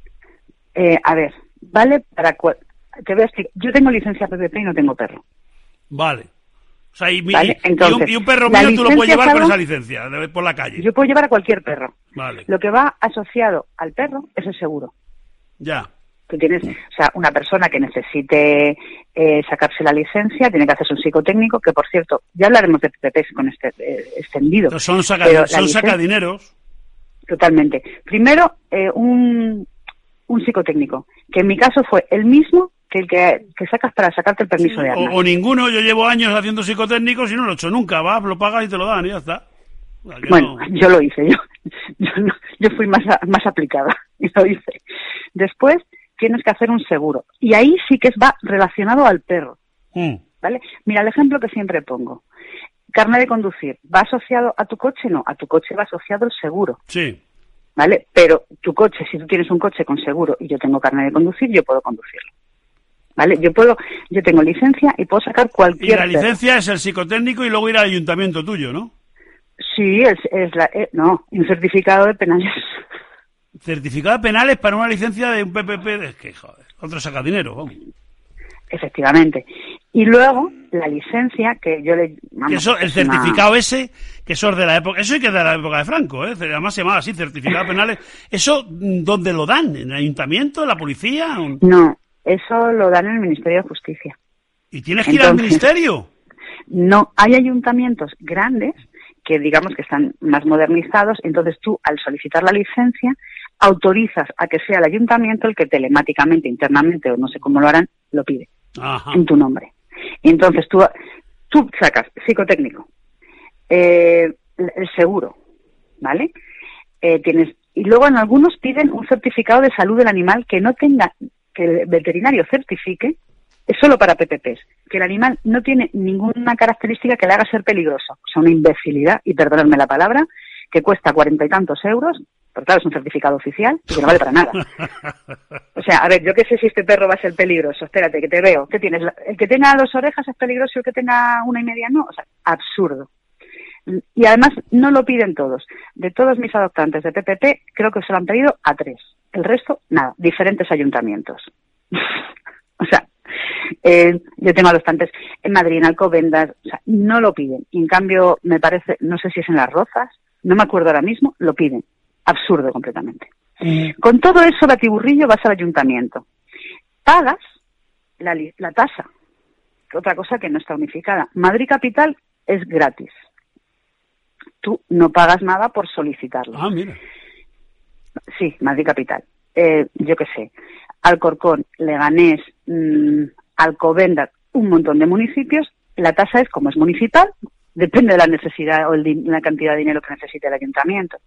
Speaker 5: Eh, a ver, vale para cual, te voy a explicar. Yo tengo licencia P P P y no tengo perro.
Speaker 1: Vale. O sea, y, mi-
Speaker 5: Vale,
Speaker 1: y
Speaker 5: entonces,
Speaker 1: un, y un perro
Speaker 5: la
Speaker 1: mío tú lo puedes
Speaker 5: licencia
Speaker 1: llevar con
Speaker 5: es algo-
Speaker 1: esa licencia, de- por la calle.
Speaker 5: Yo puedo llevar a cualquier perro.
Speaker 1: Vale,
Speaker 5: Lo que va asociado al perro es el seguro.
Speaker 1: ya.
Speaker 5: Tú tienes, o sea, una persona que necesite eh, sacarse la licencia tiene que hacerse un psicotécnico, que por cierto, ya hablaremos de P P Ps con este eh, extendido.
Speaker 1: Entonces son, saca,
Speaker 5: pero la
Speaker 1: son
Speaker 5: licencia-
Speaker 1: sacadineros.
Speaker 5: Totalmente. Primero, eh, un, un psicotécnico, que en mi caso fue el mismo que el que, que sacas para sacarte el permiso de armas.
Speaker 1: O, o ninguno, yo llevo años haciendo psicotécnicos y no lo he hecho nunca, vas, lo pagas y te lo dan y ya está. O sea, que
Speaker 5: Bueno,
Speaker 1: no-
Speaker 5: yo lo hice, yo, yo, no- yo fui más, a- más aplicada y lo hice. Después tienes que hacer un seguro y ahí sí que es, va relacionado al perro,
Speaker 1: Mm.
Speaker 5: ¿vale? Mira, el ejemplo que siempre pongo. Carnet de conducir, ¿va asociado a tu coche? No, a tu coche va asociado el seguro,
Speaker 1: Sí.
Speaker 5: ¿vale? Pero tu coche, si tú tienes un coche con seguro y yo tengo carnet de conducir, yo puedo conducirlo, ¿vale? Yo puedo, yo tengo licencia y puedo sacar
Speaker 1: Y
Speaker 5: cualquier
Speaker 1: la
Speaker 5: perro.
Speaker 1: licencia es el psicotécnico y luego ir al ayuntamiento tuyo, ¿no?
Speaker 5: Sí, es, es la, eh, no, un certificado de penales.
Speaker 1: Certificado de penales para una licencia de un P P P, es que joder, otro saca dinero, vamos.
Speaker 5: Efectivamente. Y luego, la licencia, que yo le... Vamos,
Speaker 1: Que eso, el
Speaker 5: es una-
Speaker 1: certificado ese, que eso es de la época, eso sí que es de la época de Franco, ¿eh? Además se llamaba así, certificados penales. ¿Eso dónde lo dan? ¿En el ayuntamiento, en la policía?
Speaker 5: No, eso lo dan en el Ministerio de Justicia.
Speaker 1: ¿Y tienes que ir al
Speaker 5: Entonces-
Speaker 1: ministerio?
Speaker 5: No, hay ayuntamientos grandes que digamos que están más modernizados, entonces tú al solicitar la licencia autorizas a que sea el ayuntamiento el que telemáticamente, internamente o no sé cómo lo harán, lo pide
Speaker 1: Ajá.
Speaker 5: en tu nombre. Y entonces tú, tú sacas psicotécnico, eh, el seguro, ¿vale? Eh, tienes y luego en algunos piden un certificado de salud del animal que no tenga, que el veterinario certifique, es solo para P P Ps, que el animal no tiene ninguna característica que le haga ser peligroso. O sea, una imbecilidad, y perdonadme la palabra, que cuesta cuarenta y tantos euros, pero claro, es un certificado oficial y que no vale para nada. O sea, a ver, yo qué sé si este perro va a ser peligroso. Espérate, que te veo. ¿Qué tienes? ¿El que tenga dos orejas es peligroso y el que tenga una y media no? O sea, absurdo. Y además no lo piden todos. De todos mis adoptantes de P P P, creo que se lo han pedido a tres. El resto, nada, diferentes ayuntamientos. O sea, eh, yo tengo adoptantes en Madrid, en Alcobendas, o sea, no lo piden. Y en cambio, me parece, no sé si es en Las Rozas, no me acuerdo ahora mismo, lo piden. Absurdo completamente. Con todo eso, batiburrillo, vas al ayuntamiento. Pagas la, li- la tasa, que otra cosa que no está unificada. Madrid Capital es gratis. Tú no pagas nada por solicitarlo.
Speaker 1: Ah, mira.
Speaker 5: Sí, Madrid Capital. Eh, yo qué sé, Alcorcón, Leganés, mmm, Alcobendas, un montón de municipios. La tasa es, como es municipal, depende de la necesidad o el di- la cantidad de dinero que necesite el ayuntamiento.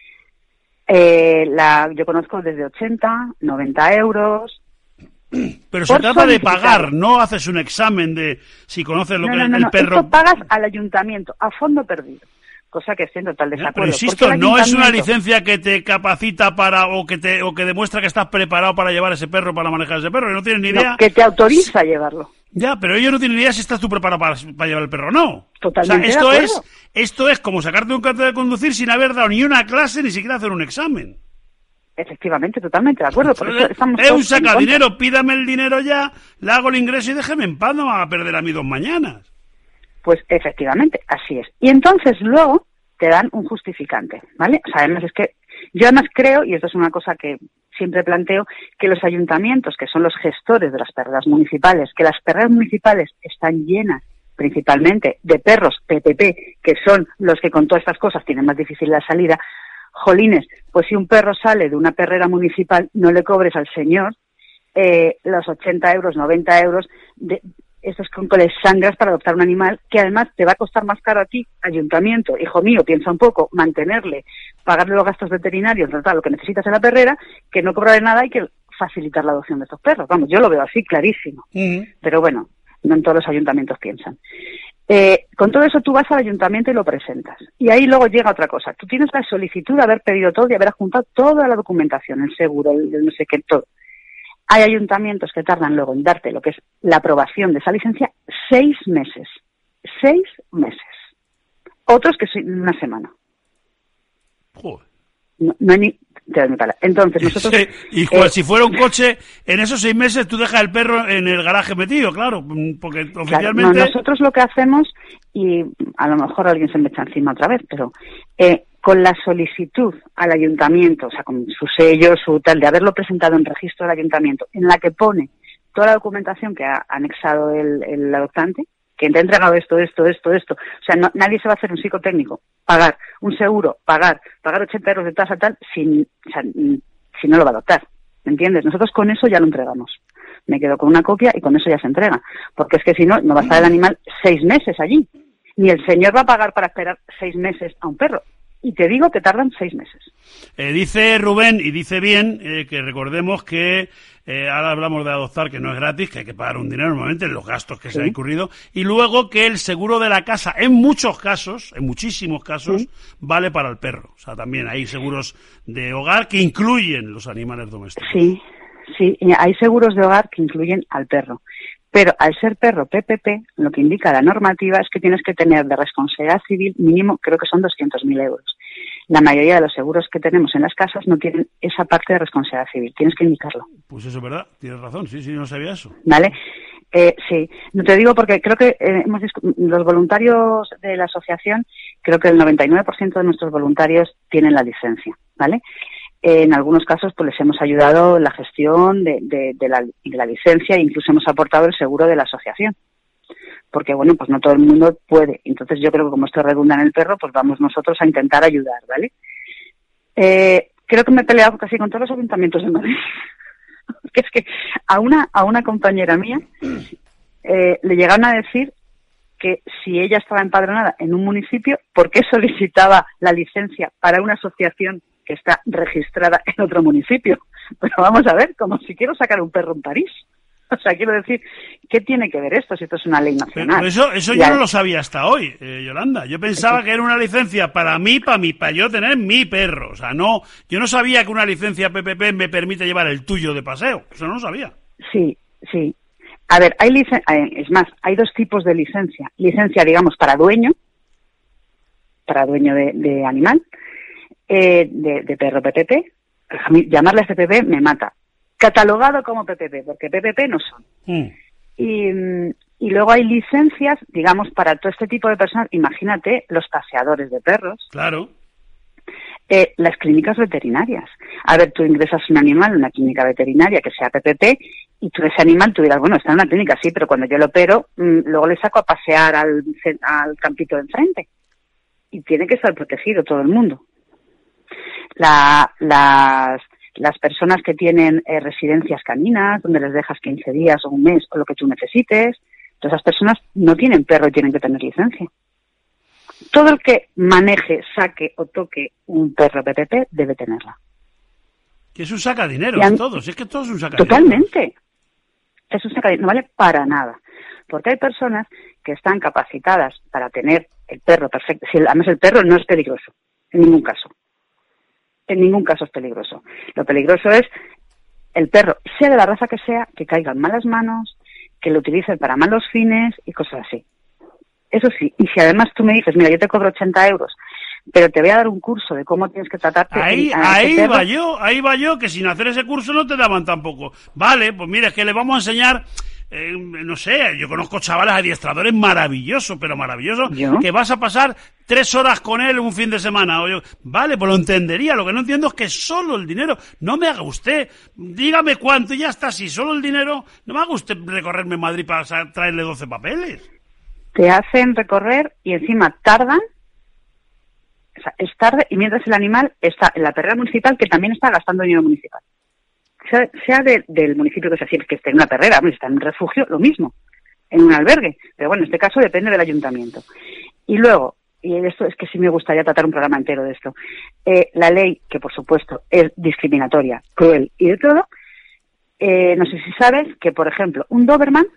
Speaker 5: Eh, la, yo conozco desde ochenta, noventa euros.
Speaker 1: Pero se
Speaker 5: Por
Speaker 1: trata de
Speaker 5: solicitar.
Speaker 1: pagar, no haces un examen de si conoces lo
Speaker 5: No,
Speaker 1: que
Speaker 5: no,
Speaker 1: es
Speaker 5: no,
Speaker 1: el
Speaker 5: no,
Speaker 1: perro.
Speaker 5: esto pagas al ayuntamiento, a fondo perdido. Cosa que estoy en total
Speaker 1: Ya,
Speaker 5: desacuerdo.
Speaker 1: pero
Speaker 5: ¿Por
Speaker 1: insisto,
Speaker 5: qué el
Speaker 1: no es una
Speaker 5: ayuntamiento?
Speaker 1: licencia que te capacita para o que te o que demuestra que estás preparado para llevar ese perro, para manejar ese perro, que no tienes ni
Speaker 5: No,
Speaker 1: idea.
Speaker 5: que te autoriza a llevarlo.
Speaker 1: Ya, pero ellos no tienen ni idea si estás tú preparado para, para llevar el perro o no.
Speaker 5: Totalmente
Speaker 1: O sea,
Speaker 5: de
Speaker 1: esto
Speaker 5: acuerdo.
Speaker 1: es esto es como sacarte un carnet de conducir sin haber dado ni una clase, ni siquiera hacer un examen.
Speaker 5: Efectivamente, totalmente de acuerdo. Por eso estamos
Speaker 1: Es un
Speaker 5: todos en contra.
Speaker 1: sacadinero, pídame el dinero ya, le hago el ingreso y déjeme en paz, no me va a perder a mí dos mañanas.
Speaker 5: Pues efectivamente, así es. Y entonces luego te dan un justificante, ¿vale? O sea, además es que yo además creo, y esto es una cosa que siempre planteo, que los ayuntamientos, que son los gestores de las perreras municipales, que las perreras municipales están llenas principalmente de perros P P P, que son los que con todas estas cosas tienen más difícil la salida. Jolines, pues si un perro sale de una perrera municipal, no le cobres al señor eh, los ochenta euros, noventa euros de estos con que le sangras para adoptar un animal, que además te va a costar más caro a ti, ayuntamiento, hijo mío, piensa un poco, mantenerle, pagarle los gastos veterinarios, tratar lo que necesitas en la perrera, que no cobrarle nada y que facilitar la adopción de estos perros. Vamos, yo lo veo así, clarísimo.
Speaker 1: Mm.
Speaker 5: Pero bueno, no en todos los ayuntamientos piensan. Eh, con todo eso tú vas al ayuntamiento y lo presentas. Y ahí luego llega otra cosa. Tú tienes la solicitud de haber pedido todo y haber adjuntado toda la documentación, el seguro, el, el no sé qué, todo. Hay ayuntamientos que tardan luego en darte lo que es la aprobación de esa licencia seis meses. Seis meses. Otros que son una semana.
Speaker 1: Joder.
Speaker 5: No, no hay ni... te doy mi palabra. Entonces nosotros...
Speaker 1: Sí, y cual,
Speaker 5: eh,
Speaker 1: si fuera un coche, en esos seis meses tú dejas el perro en el garaje metido, claro, mm, porque
Speaker 5: Claro, no,
Speaker 1: oficialmente...
Speaker 5: nosotros lo que hacemos, y a lo mejor alguien se me echa encima otra vez, pero eh, con la solicitud al ayuntamiento, o sea, con su sello, su tal, de haberlo presentado en registro del ayuntamiento, en la que pone toda la documentación que ha anexado el, el adoptante, que te ha entregado esto, esto, esto, esto. O sea, no, nadie se va a hacer un psicotécnico, pagar un seguro, pagar, pagar ochenta euros de tasa tal, sin, o sea, si no lo va a adoptar. ¿Me entiendes? Nosotros con eso ya lo entregamos. Me quedo con una copia y con eso ya se entrega. Porque es que si no, no va a estar el animal seis meses allí. Ni el señor va a pagar para esperar seis meses a un perro. Y te digo que tardan seis meses.
Speaker 1: Eh, dice Rubén, y dice bien, eh, que recordemos que eh, ahora hablamos de adoptar, que no es gratis, que hay que pagar un dinero normalmente en los gastos que
Speaker 5: Sí.
Speaker 1: se han incurrido, y luego que el seguro de la casa, en muchos casos, en muchísimos casos,
Speaker 5: Sí.
Speaker 1: vale para el perro. O sea, también hay seguros de hogar que incluyen los animales domésticos.
Speaker 5: Sí, sí, y hay seguros de hogar que incluyen al perro. Pero al ser perro P P P, lo que indica la normativa es que tienes que tener de responsabilidad civil mínimo, creo que son doscientos mil euros. La mayoría de los seguros que tenemos en las casas no tienen esa parte de responsabilidad civil. Tienes que indicarlo,
Speaker 1: Pues eso es verdad, tienes razón, sí, sí, no sabía eso.
Speaker 5: ¿vale? Eh, sí, no te digo porque creo que eh, hemos discu- los voluntarios de la asociación, creo que el noventa y nueve por ciento de nuestros voluntarios tienen la licencia, ¿vale? Eh, en algunos casos pues les hemos ayudado en la gestión de, de, de, la, de la licencia e incluso hemos aportado el seguro de la asociación. Porque, bueno, pues no todo el mundo puede. Entonces yo creo que como esto redunda en el perro, pues vamos nosotros a intentar ayudar, ¿vale? Eh, creo que me he peleado casi con todos los ayuntamientos de Madrid. Que es que a una a una compañera mía eh, le llegaron a decir que si ella estaba empadronada en un municipio, ¿por qué solicitaba la licencia para una asociación que está registrada en otro municipio? Pero vamos a ver, como si quiero sacar un perro en París. O sea, quiero decir, ¿qué tiene que ver esto si esto es una ley nacional?
Speaker 1: Pero eso eso yo no lo sabía hasta hoy, eh, Yolanda. Yo pensaba que era una licencia para mí, para mí, para yo tener mi perro. O sea, no, yo no sabía que una licencia P P P me permite llevar el tuyo de paseo. Eso no lo sabía.
Speaker 5: Sí, sí. A ver, hay licen- es más, hay dos tipos de licencia. Licencia, digamos, para dueño, para dueño de, de animal, eh, de, de perro P P P. A mí llamarle P P P me mata. Catalogado como P P P, porque P P P no son.
Speaker 1: Mm.
Speaker 5: Y, y luego hay licencias, digamos, para todo este tipo de personas. Imagínate, los paseadores de perros,
Speaker 1: Claro.
Speaker 5: eh, las clínicas veterinarias. A ver, tú ingresas un animal en una clínica veterinaria que sea P P P y tú ese animal, tú dirás, bueno, está en una clínica, sí, pero cuando yo lo opero, mmm, luego le saco a pasear al, al campito de enfrente. Y tiene que estar protegido todo el mundo. La, las... Las personas que tienen eh, residencias caninas, donde les dejas quince días o un mes o lo que tú necesites, todas esas personas no tienen perro y tienen que tener licencia. Todo el que maneje, saque o toque un perro P P P debe tenerla.
Speaker 1: Que es un sacadinero,
Speaker 5: han...
Speaker 1: todo. Si es que todo es un sacadinero.
Speaker 5: Totalmente. Es un sacadinero, no vale para nada. Porque hay personas que están capacitadas para tener el perro perfecto. Si además el perro no es peligroso, en ningún caso. En ningún caso es peligroso. Lo peligroso es el perro, sea de la raza que sea, que caiga en malas manos, que lo utilicen para malos fines y cosas así. Eso sí, y si además tú me dices, mira, yo te cobro ochenta euros, pero te voy a dar un curso de cómo tienes que tratarte...
Speaker 1: Ahí,
Speaker 5: a
Speaker 1: ahí
Speaker 5: ese perro,
Speaker 1: va yo, ahí va yo, que sin hacer ese curso no te daban tampoco. Vale, pues mira, es que le vamos a enseñar... Eh, no sé, yo conozco chavales adiestradores maravillosos, pero maravillosos,
Speaker 5: ¿Yo?
Speaker 1: que vas a pasar tres horas con él un fin de semana. O yo, vale, pues lo entendería. Lo que no entiendo es que solo el dinero, no me haga usted, dígame cuánto y ya está. Si solo el dinero, no me haga usted recorrerme Madrid para sa- traerle doce papeles.
Speaker 5: te hacen recorrer y encima tardan, o sea, es tarde y mientras el animal está en la perrera municipal que también está gastando dinero municipal. Sea, sea de, del municipio que sea, si es que esté en una perrera, si está en un refugio, lo mismo, en un albergue. Pero bueno, en este caso depende del ayuntamiento. Y luego, y esto es que sí me gustaría tratar un programa entero de esto, eh, la ley, que por supuesto es discriminatoria, cruel y de todo, eh, no sé si sabes que, por ejemplo, un Doberman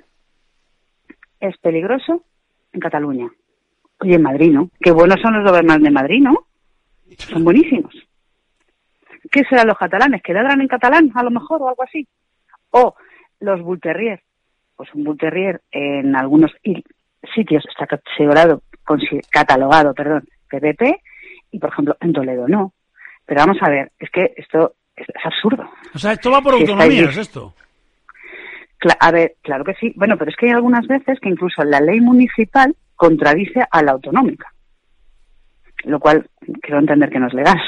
Speaker 5: es peligroso en Cataluña. Oye, en Madrid, ¿no? Qué buenos son los Doberman de Madrid, ¿no? Son buenísimos. ¿Qué serán los catalanes? ¿Que ladran en catalán, a lo mejor, o algo así? O los Bull Terrier. Pues un Bull Terrier en algunos sitios está catalogado, catalogado perdón, P P P, y por ejemplo en Toledo no. Pero vamos a ver, es que esto es, es absurdo.
Speaker 1: O sea, esto va por
Speaker 5: Si
Speaker 1: autonomías,
Speaker 5: estáis...
Speaker 1: esto.
Speaker 5: Cla- a ver, claro que sí. Bueno, pero es que hay algunas veces que incluso la ley municipal contradice a la autonómica. Lo cual quiero entender que no es legal.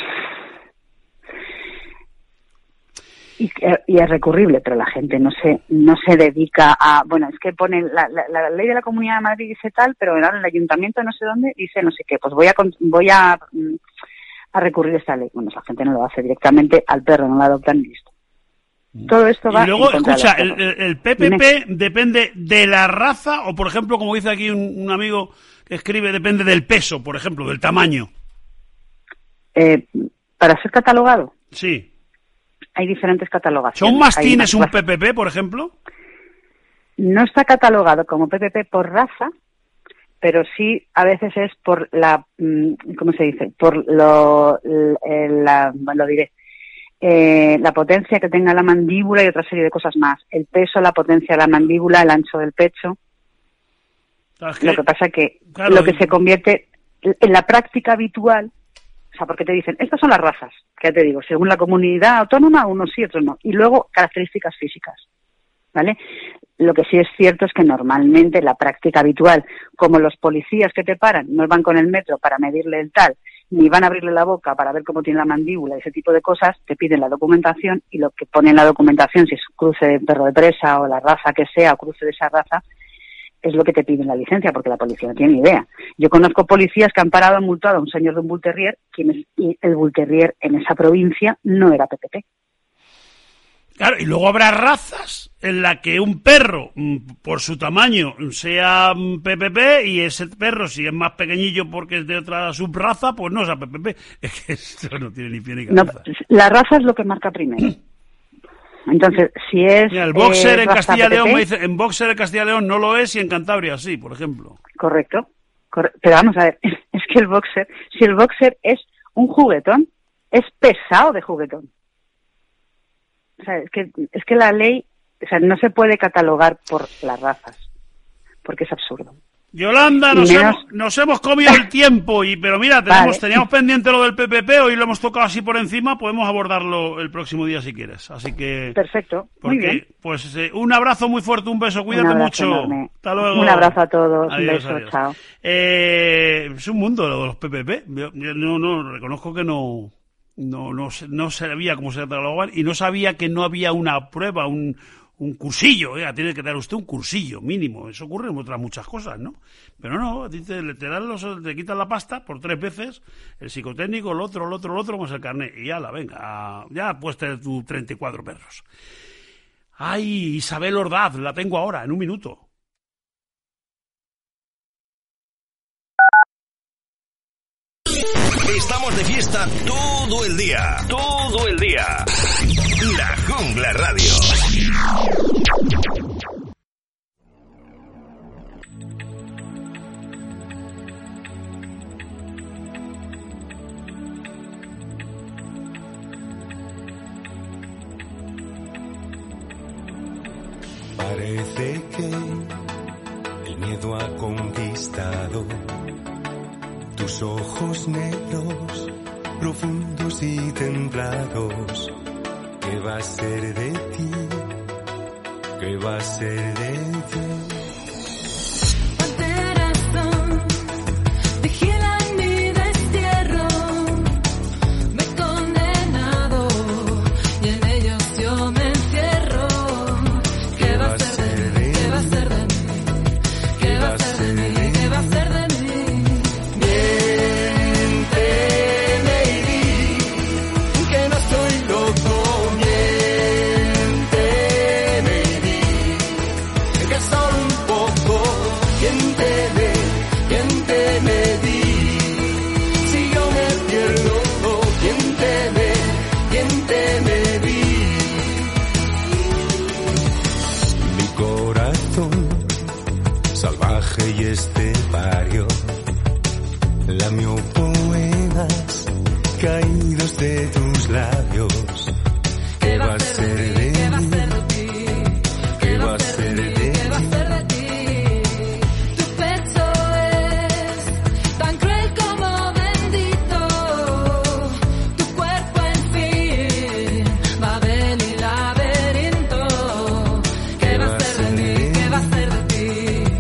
Speaker 5: Y, y es recurrible, pero la gente no se no se dedica a... Bueno, es que pone la, la, la ley de la Comunidad de Madrid dice tal, pero ahora el ayuntamiento no sé dónde dice no sé qué. Pues voy a voy a, a recurrir a esta ley. Bueno, esa gente no lo hace directamente al perro, no la adoptan y listo. Todo esto va
Speaker 1: y luego,
Speaker 5: en contra
Speaker 1: escucha,
Speaker 5: de
Speaker 1: el,
Speaker 5: los perros.
Speaker 1: el, el P P P depende de la raza, o por ejemplo, como dice aquí un, un amigo que escribe, depende del peso, por ejemplo, del tamaño.
Speaker 5: Eh, para ser catalogado,
Speaker 1: Sí.
Speaker 5: hay diferentes catalogaciones.
Speaker 1: ¿Son mastines
Speaker 5: Hay
Speaker 1: un
Speaker 5: una-
Speaker 1: P P P, por ejemplo?
Speaker 5: No está catalogado como P P P por raza, pero sí a veces es por la, mm, ¿cómo se dice? Por lo, l- la, bueno, lo diré, eh, la potencia que tenga la mandíbula y otra serie de cosas más. El peso, la potencia de la mandíbula, el ancho del pecho.
Speaker 1: Claro, es que-
Speaker 5: Lo que pasa que
Speaker 1: claro,
Speaker 5: lo que se convierte en la práctica habitual, o sea, porque te dicen, estas son las razas, que ya te digo, según la comunidad autónoma, unos sí, otros no. Y luego características físicas. ¿vale? Lo que sí es cierto es que normalmente la práctica habitual, como los policías que te paran, no van con el metro para medirle el tal, ni van a abrirle la boca para ver cómo tiene la mandíbula, ese tipo de cosas, te piden la documentación y lo que pone en la documentación, si es cruce de perro de presa o la raza que sea, o cruce de esa raza, es lo que te piden la licencia, porque la policía no tiene ni idea. Yo conozco policías que han parado, han multado a un señor de un Bull Terrier, quien es, y el Bull Terrier en esa provincia no era P P P.
Speaker 1: Claro, y luego habrá razas en la que un perro, por su tamaño, sea P P P, y ese perro, si es más pequeñillo porque es de otra subraza, pues no es a P P P. Es que esto no tiene ni pie ni cabeza.
Speaker 5: No, la raza es lo que marca primero. Entonces, si es...
Speaker 1: Mira, el boxer
Speaker 5: eh,
Speaker 1: en Castilla y León
Speaker 5: P P P,
Speaker 1: me dice, en boxer en Castilla y León no lo es y en Cantabria sí, por ejemplo.
Speaker 5: Correcto. Corre- Pero vamos a ver, es que el boxer, si el boxer es un juguetón, es pesado de juguetón. O sea, es que, es que la ley, o sea, no se puede catalogar por las razas, porque es absurdo.
Speaker 1: Yolanda, nos,
Speaker 5: Menos...
Speaker 1: hemos, nos hemos comido el tiempo, y pero mira, tenemos,
Speaker 5: Vale.
Speaker 1: teníamos pendiente lo del P P P, hoy lo hemos tocado así por encima, podemos abordarlo el próximo día si quieres. Así que...
Speaker 5: Perfecto, muy
Speaker 1: porque,
Speaker 5: bien.
Speaker 1: Pues eh, un abrazo muy fuerte, un beso, cuídate
Speaker 5: Un abrazo
Speaker 1: mucho.
Speaker 5: enorme.
Speaker 1: Hasta luego.
Speaker 5: Un abrazo a todos,
Speaker 1: Adiós,
Speaker 5: un beso,
Speaker 1: adiós.
Speaker 5: chao.
Speaker 1: Eh, es un mundo lo de los P P P. Yo, yo no, no, reconozco que no... No, no, no sabía cómo se catalogaban y no sabía que no había una prueba, un, un cursillo. ¿eh? Tiene que dar usted un cursillo mínimo. Eso ocurre en otras muchas cosas, ¿no? Pero no, a ti te, te, dan los, te quitan la pasta por tres veces, el psicotécnico, el otro, el otro, el otro, más el carnet. Y ala, venga, ya puedes tener tus treinta y cuatro perros. Ay, Isabel Ordaz, la tengo ahora, en un minuto.
Speaker 4: Estamos de fiesta todo el día. Todo el día. La Jungla Radio.
Speaker 6: Parece que el miedo ha conquistado tus ojos negros, profundos y templados. ¿Qué va a ser de ti? ¿Qué va a ser de ti?
Speaker 3: Corazón, vigila mi destierro, me he condenado y en ellos yo me encierro. ¿Qué va a ser de mí? ¿Qué va a ser de mí? ¿Qué va a ser de mí? ¿Qué va a ser de mí?
Speaker 6: Miénteme y di que no estoy loco. Miénteme y di que solo un poco. Miénteme, miénteme, di si yo me pierdo. Miénteme, miénteme, di mi corazón salvaje y estepario. Lamió poemas caídos de tus labios. ¿Qué va a ser de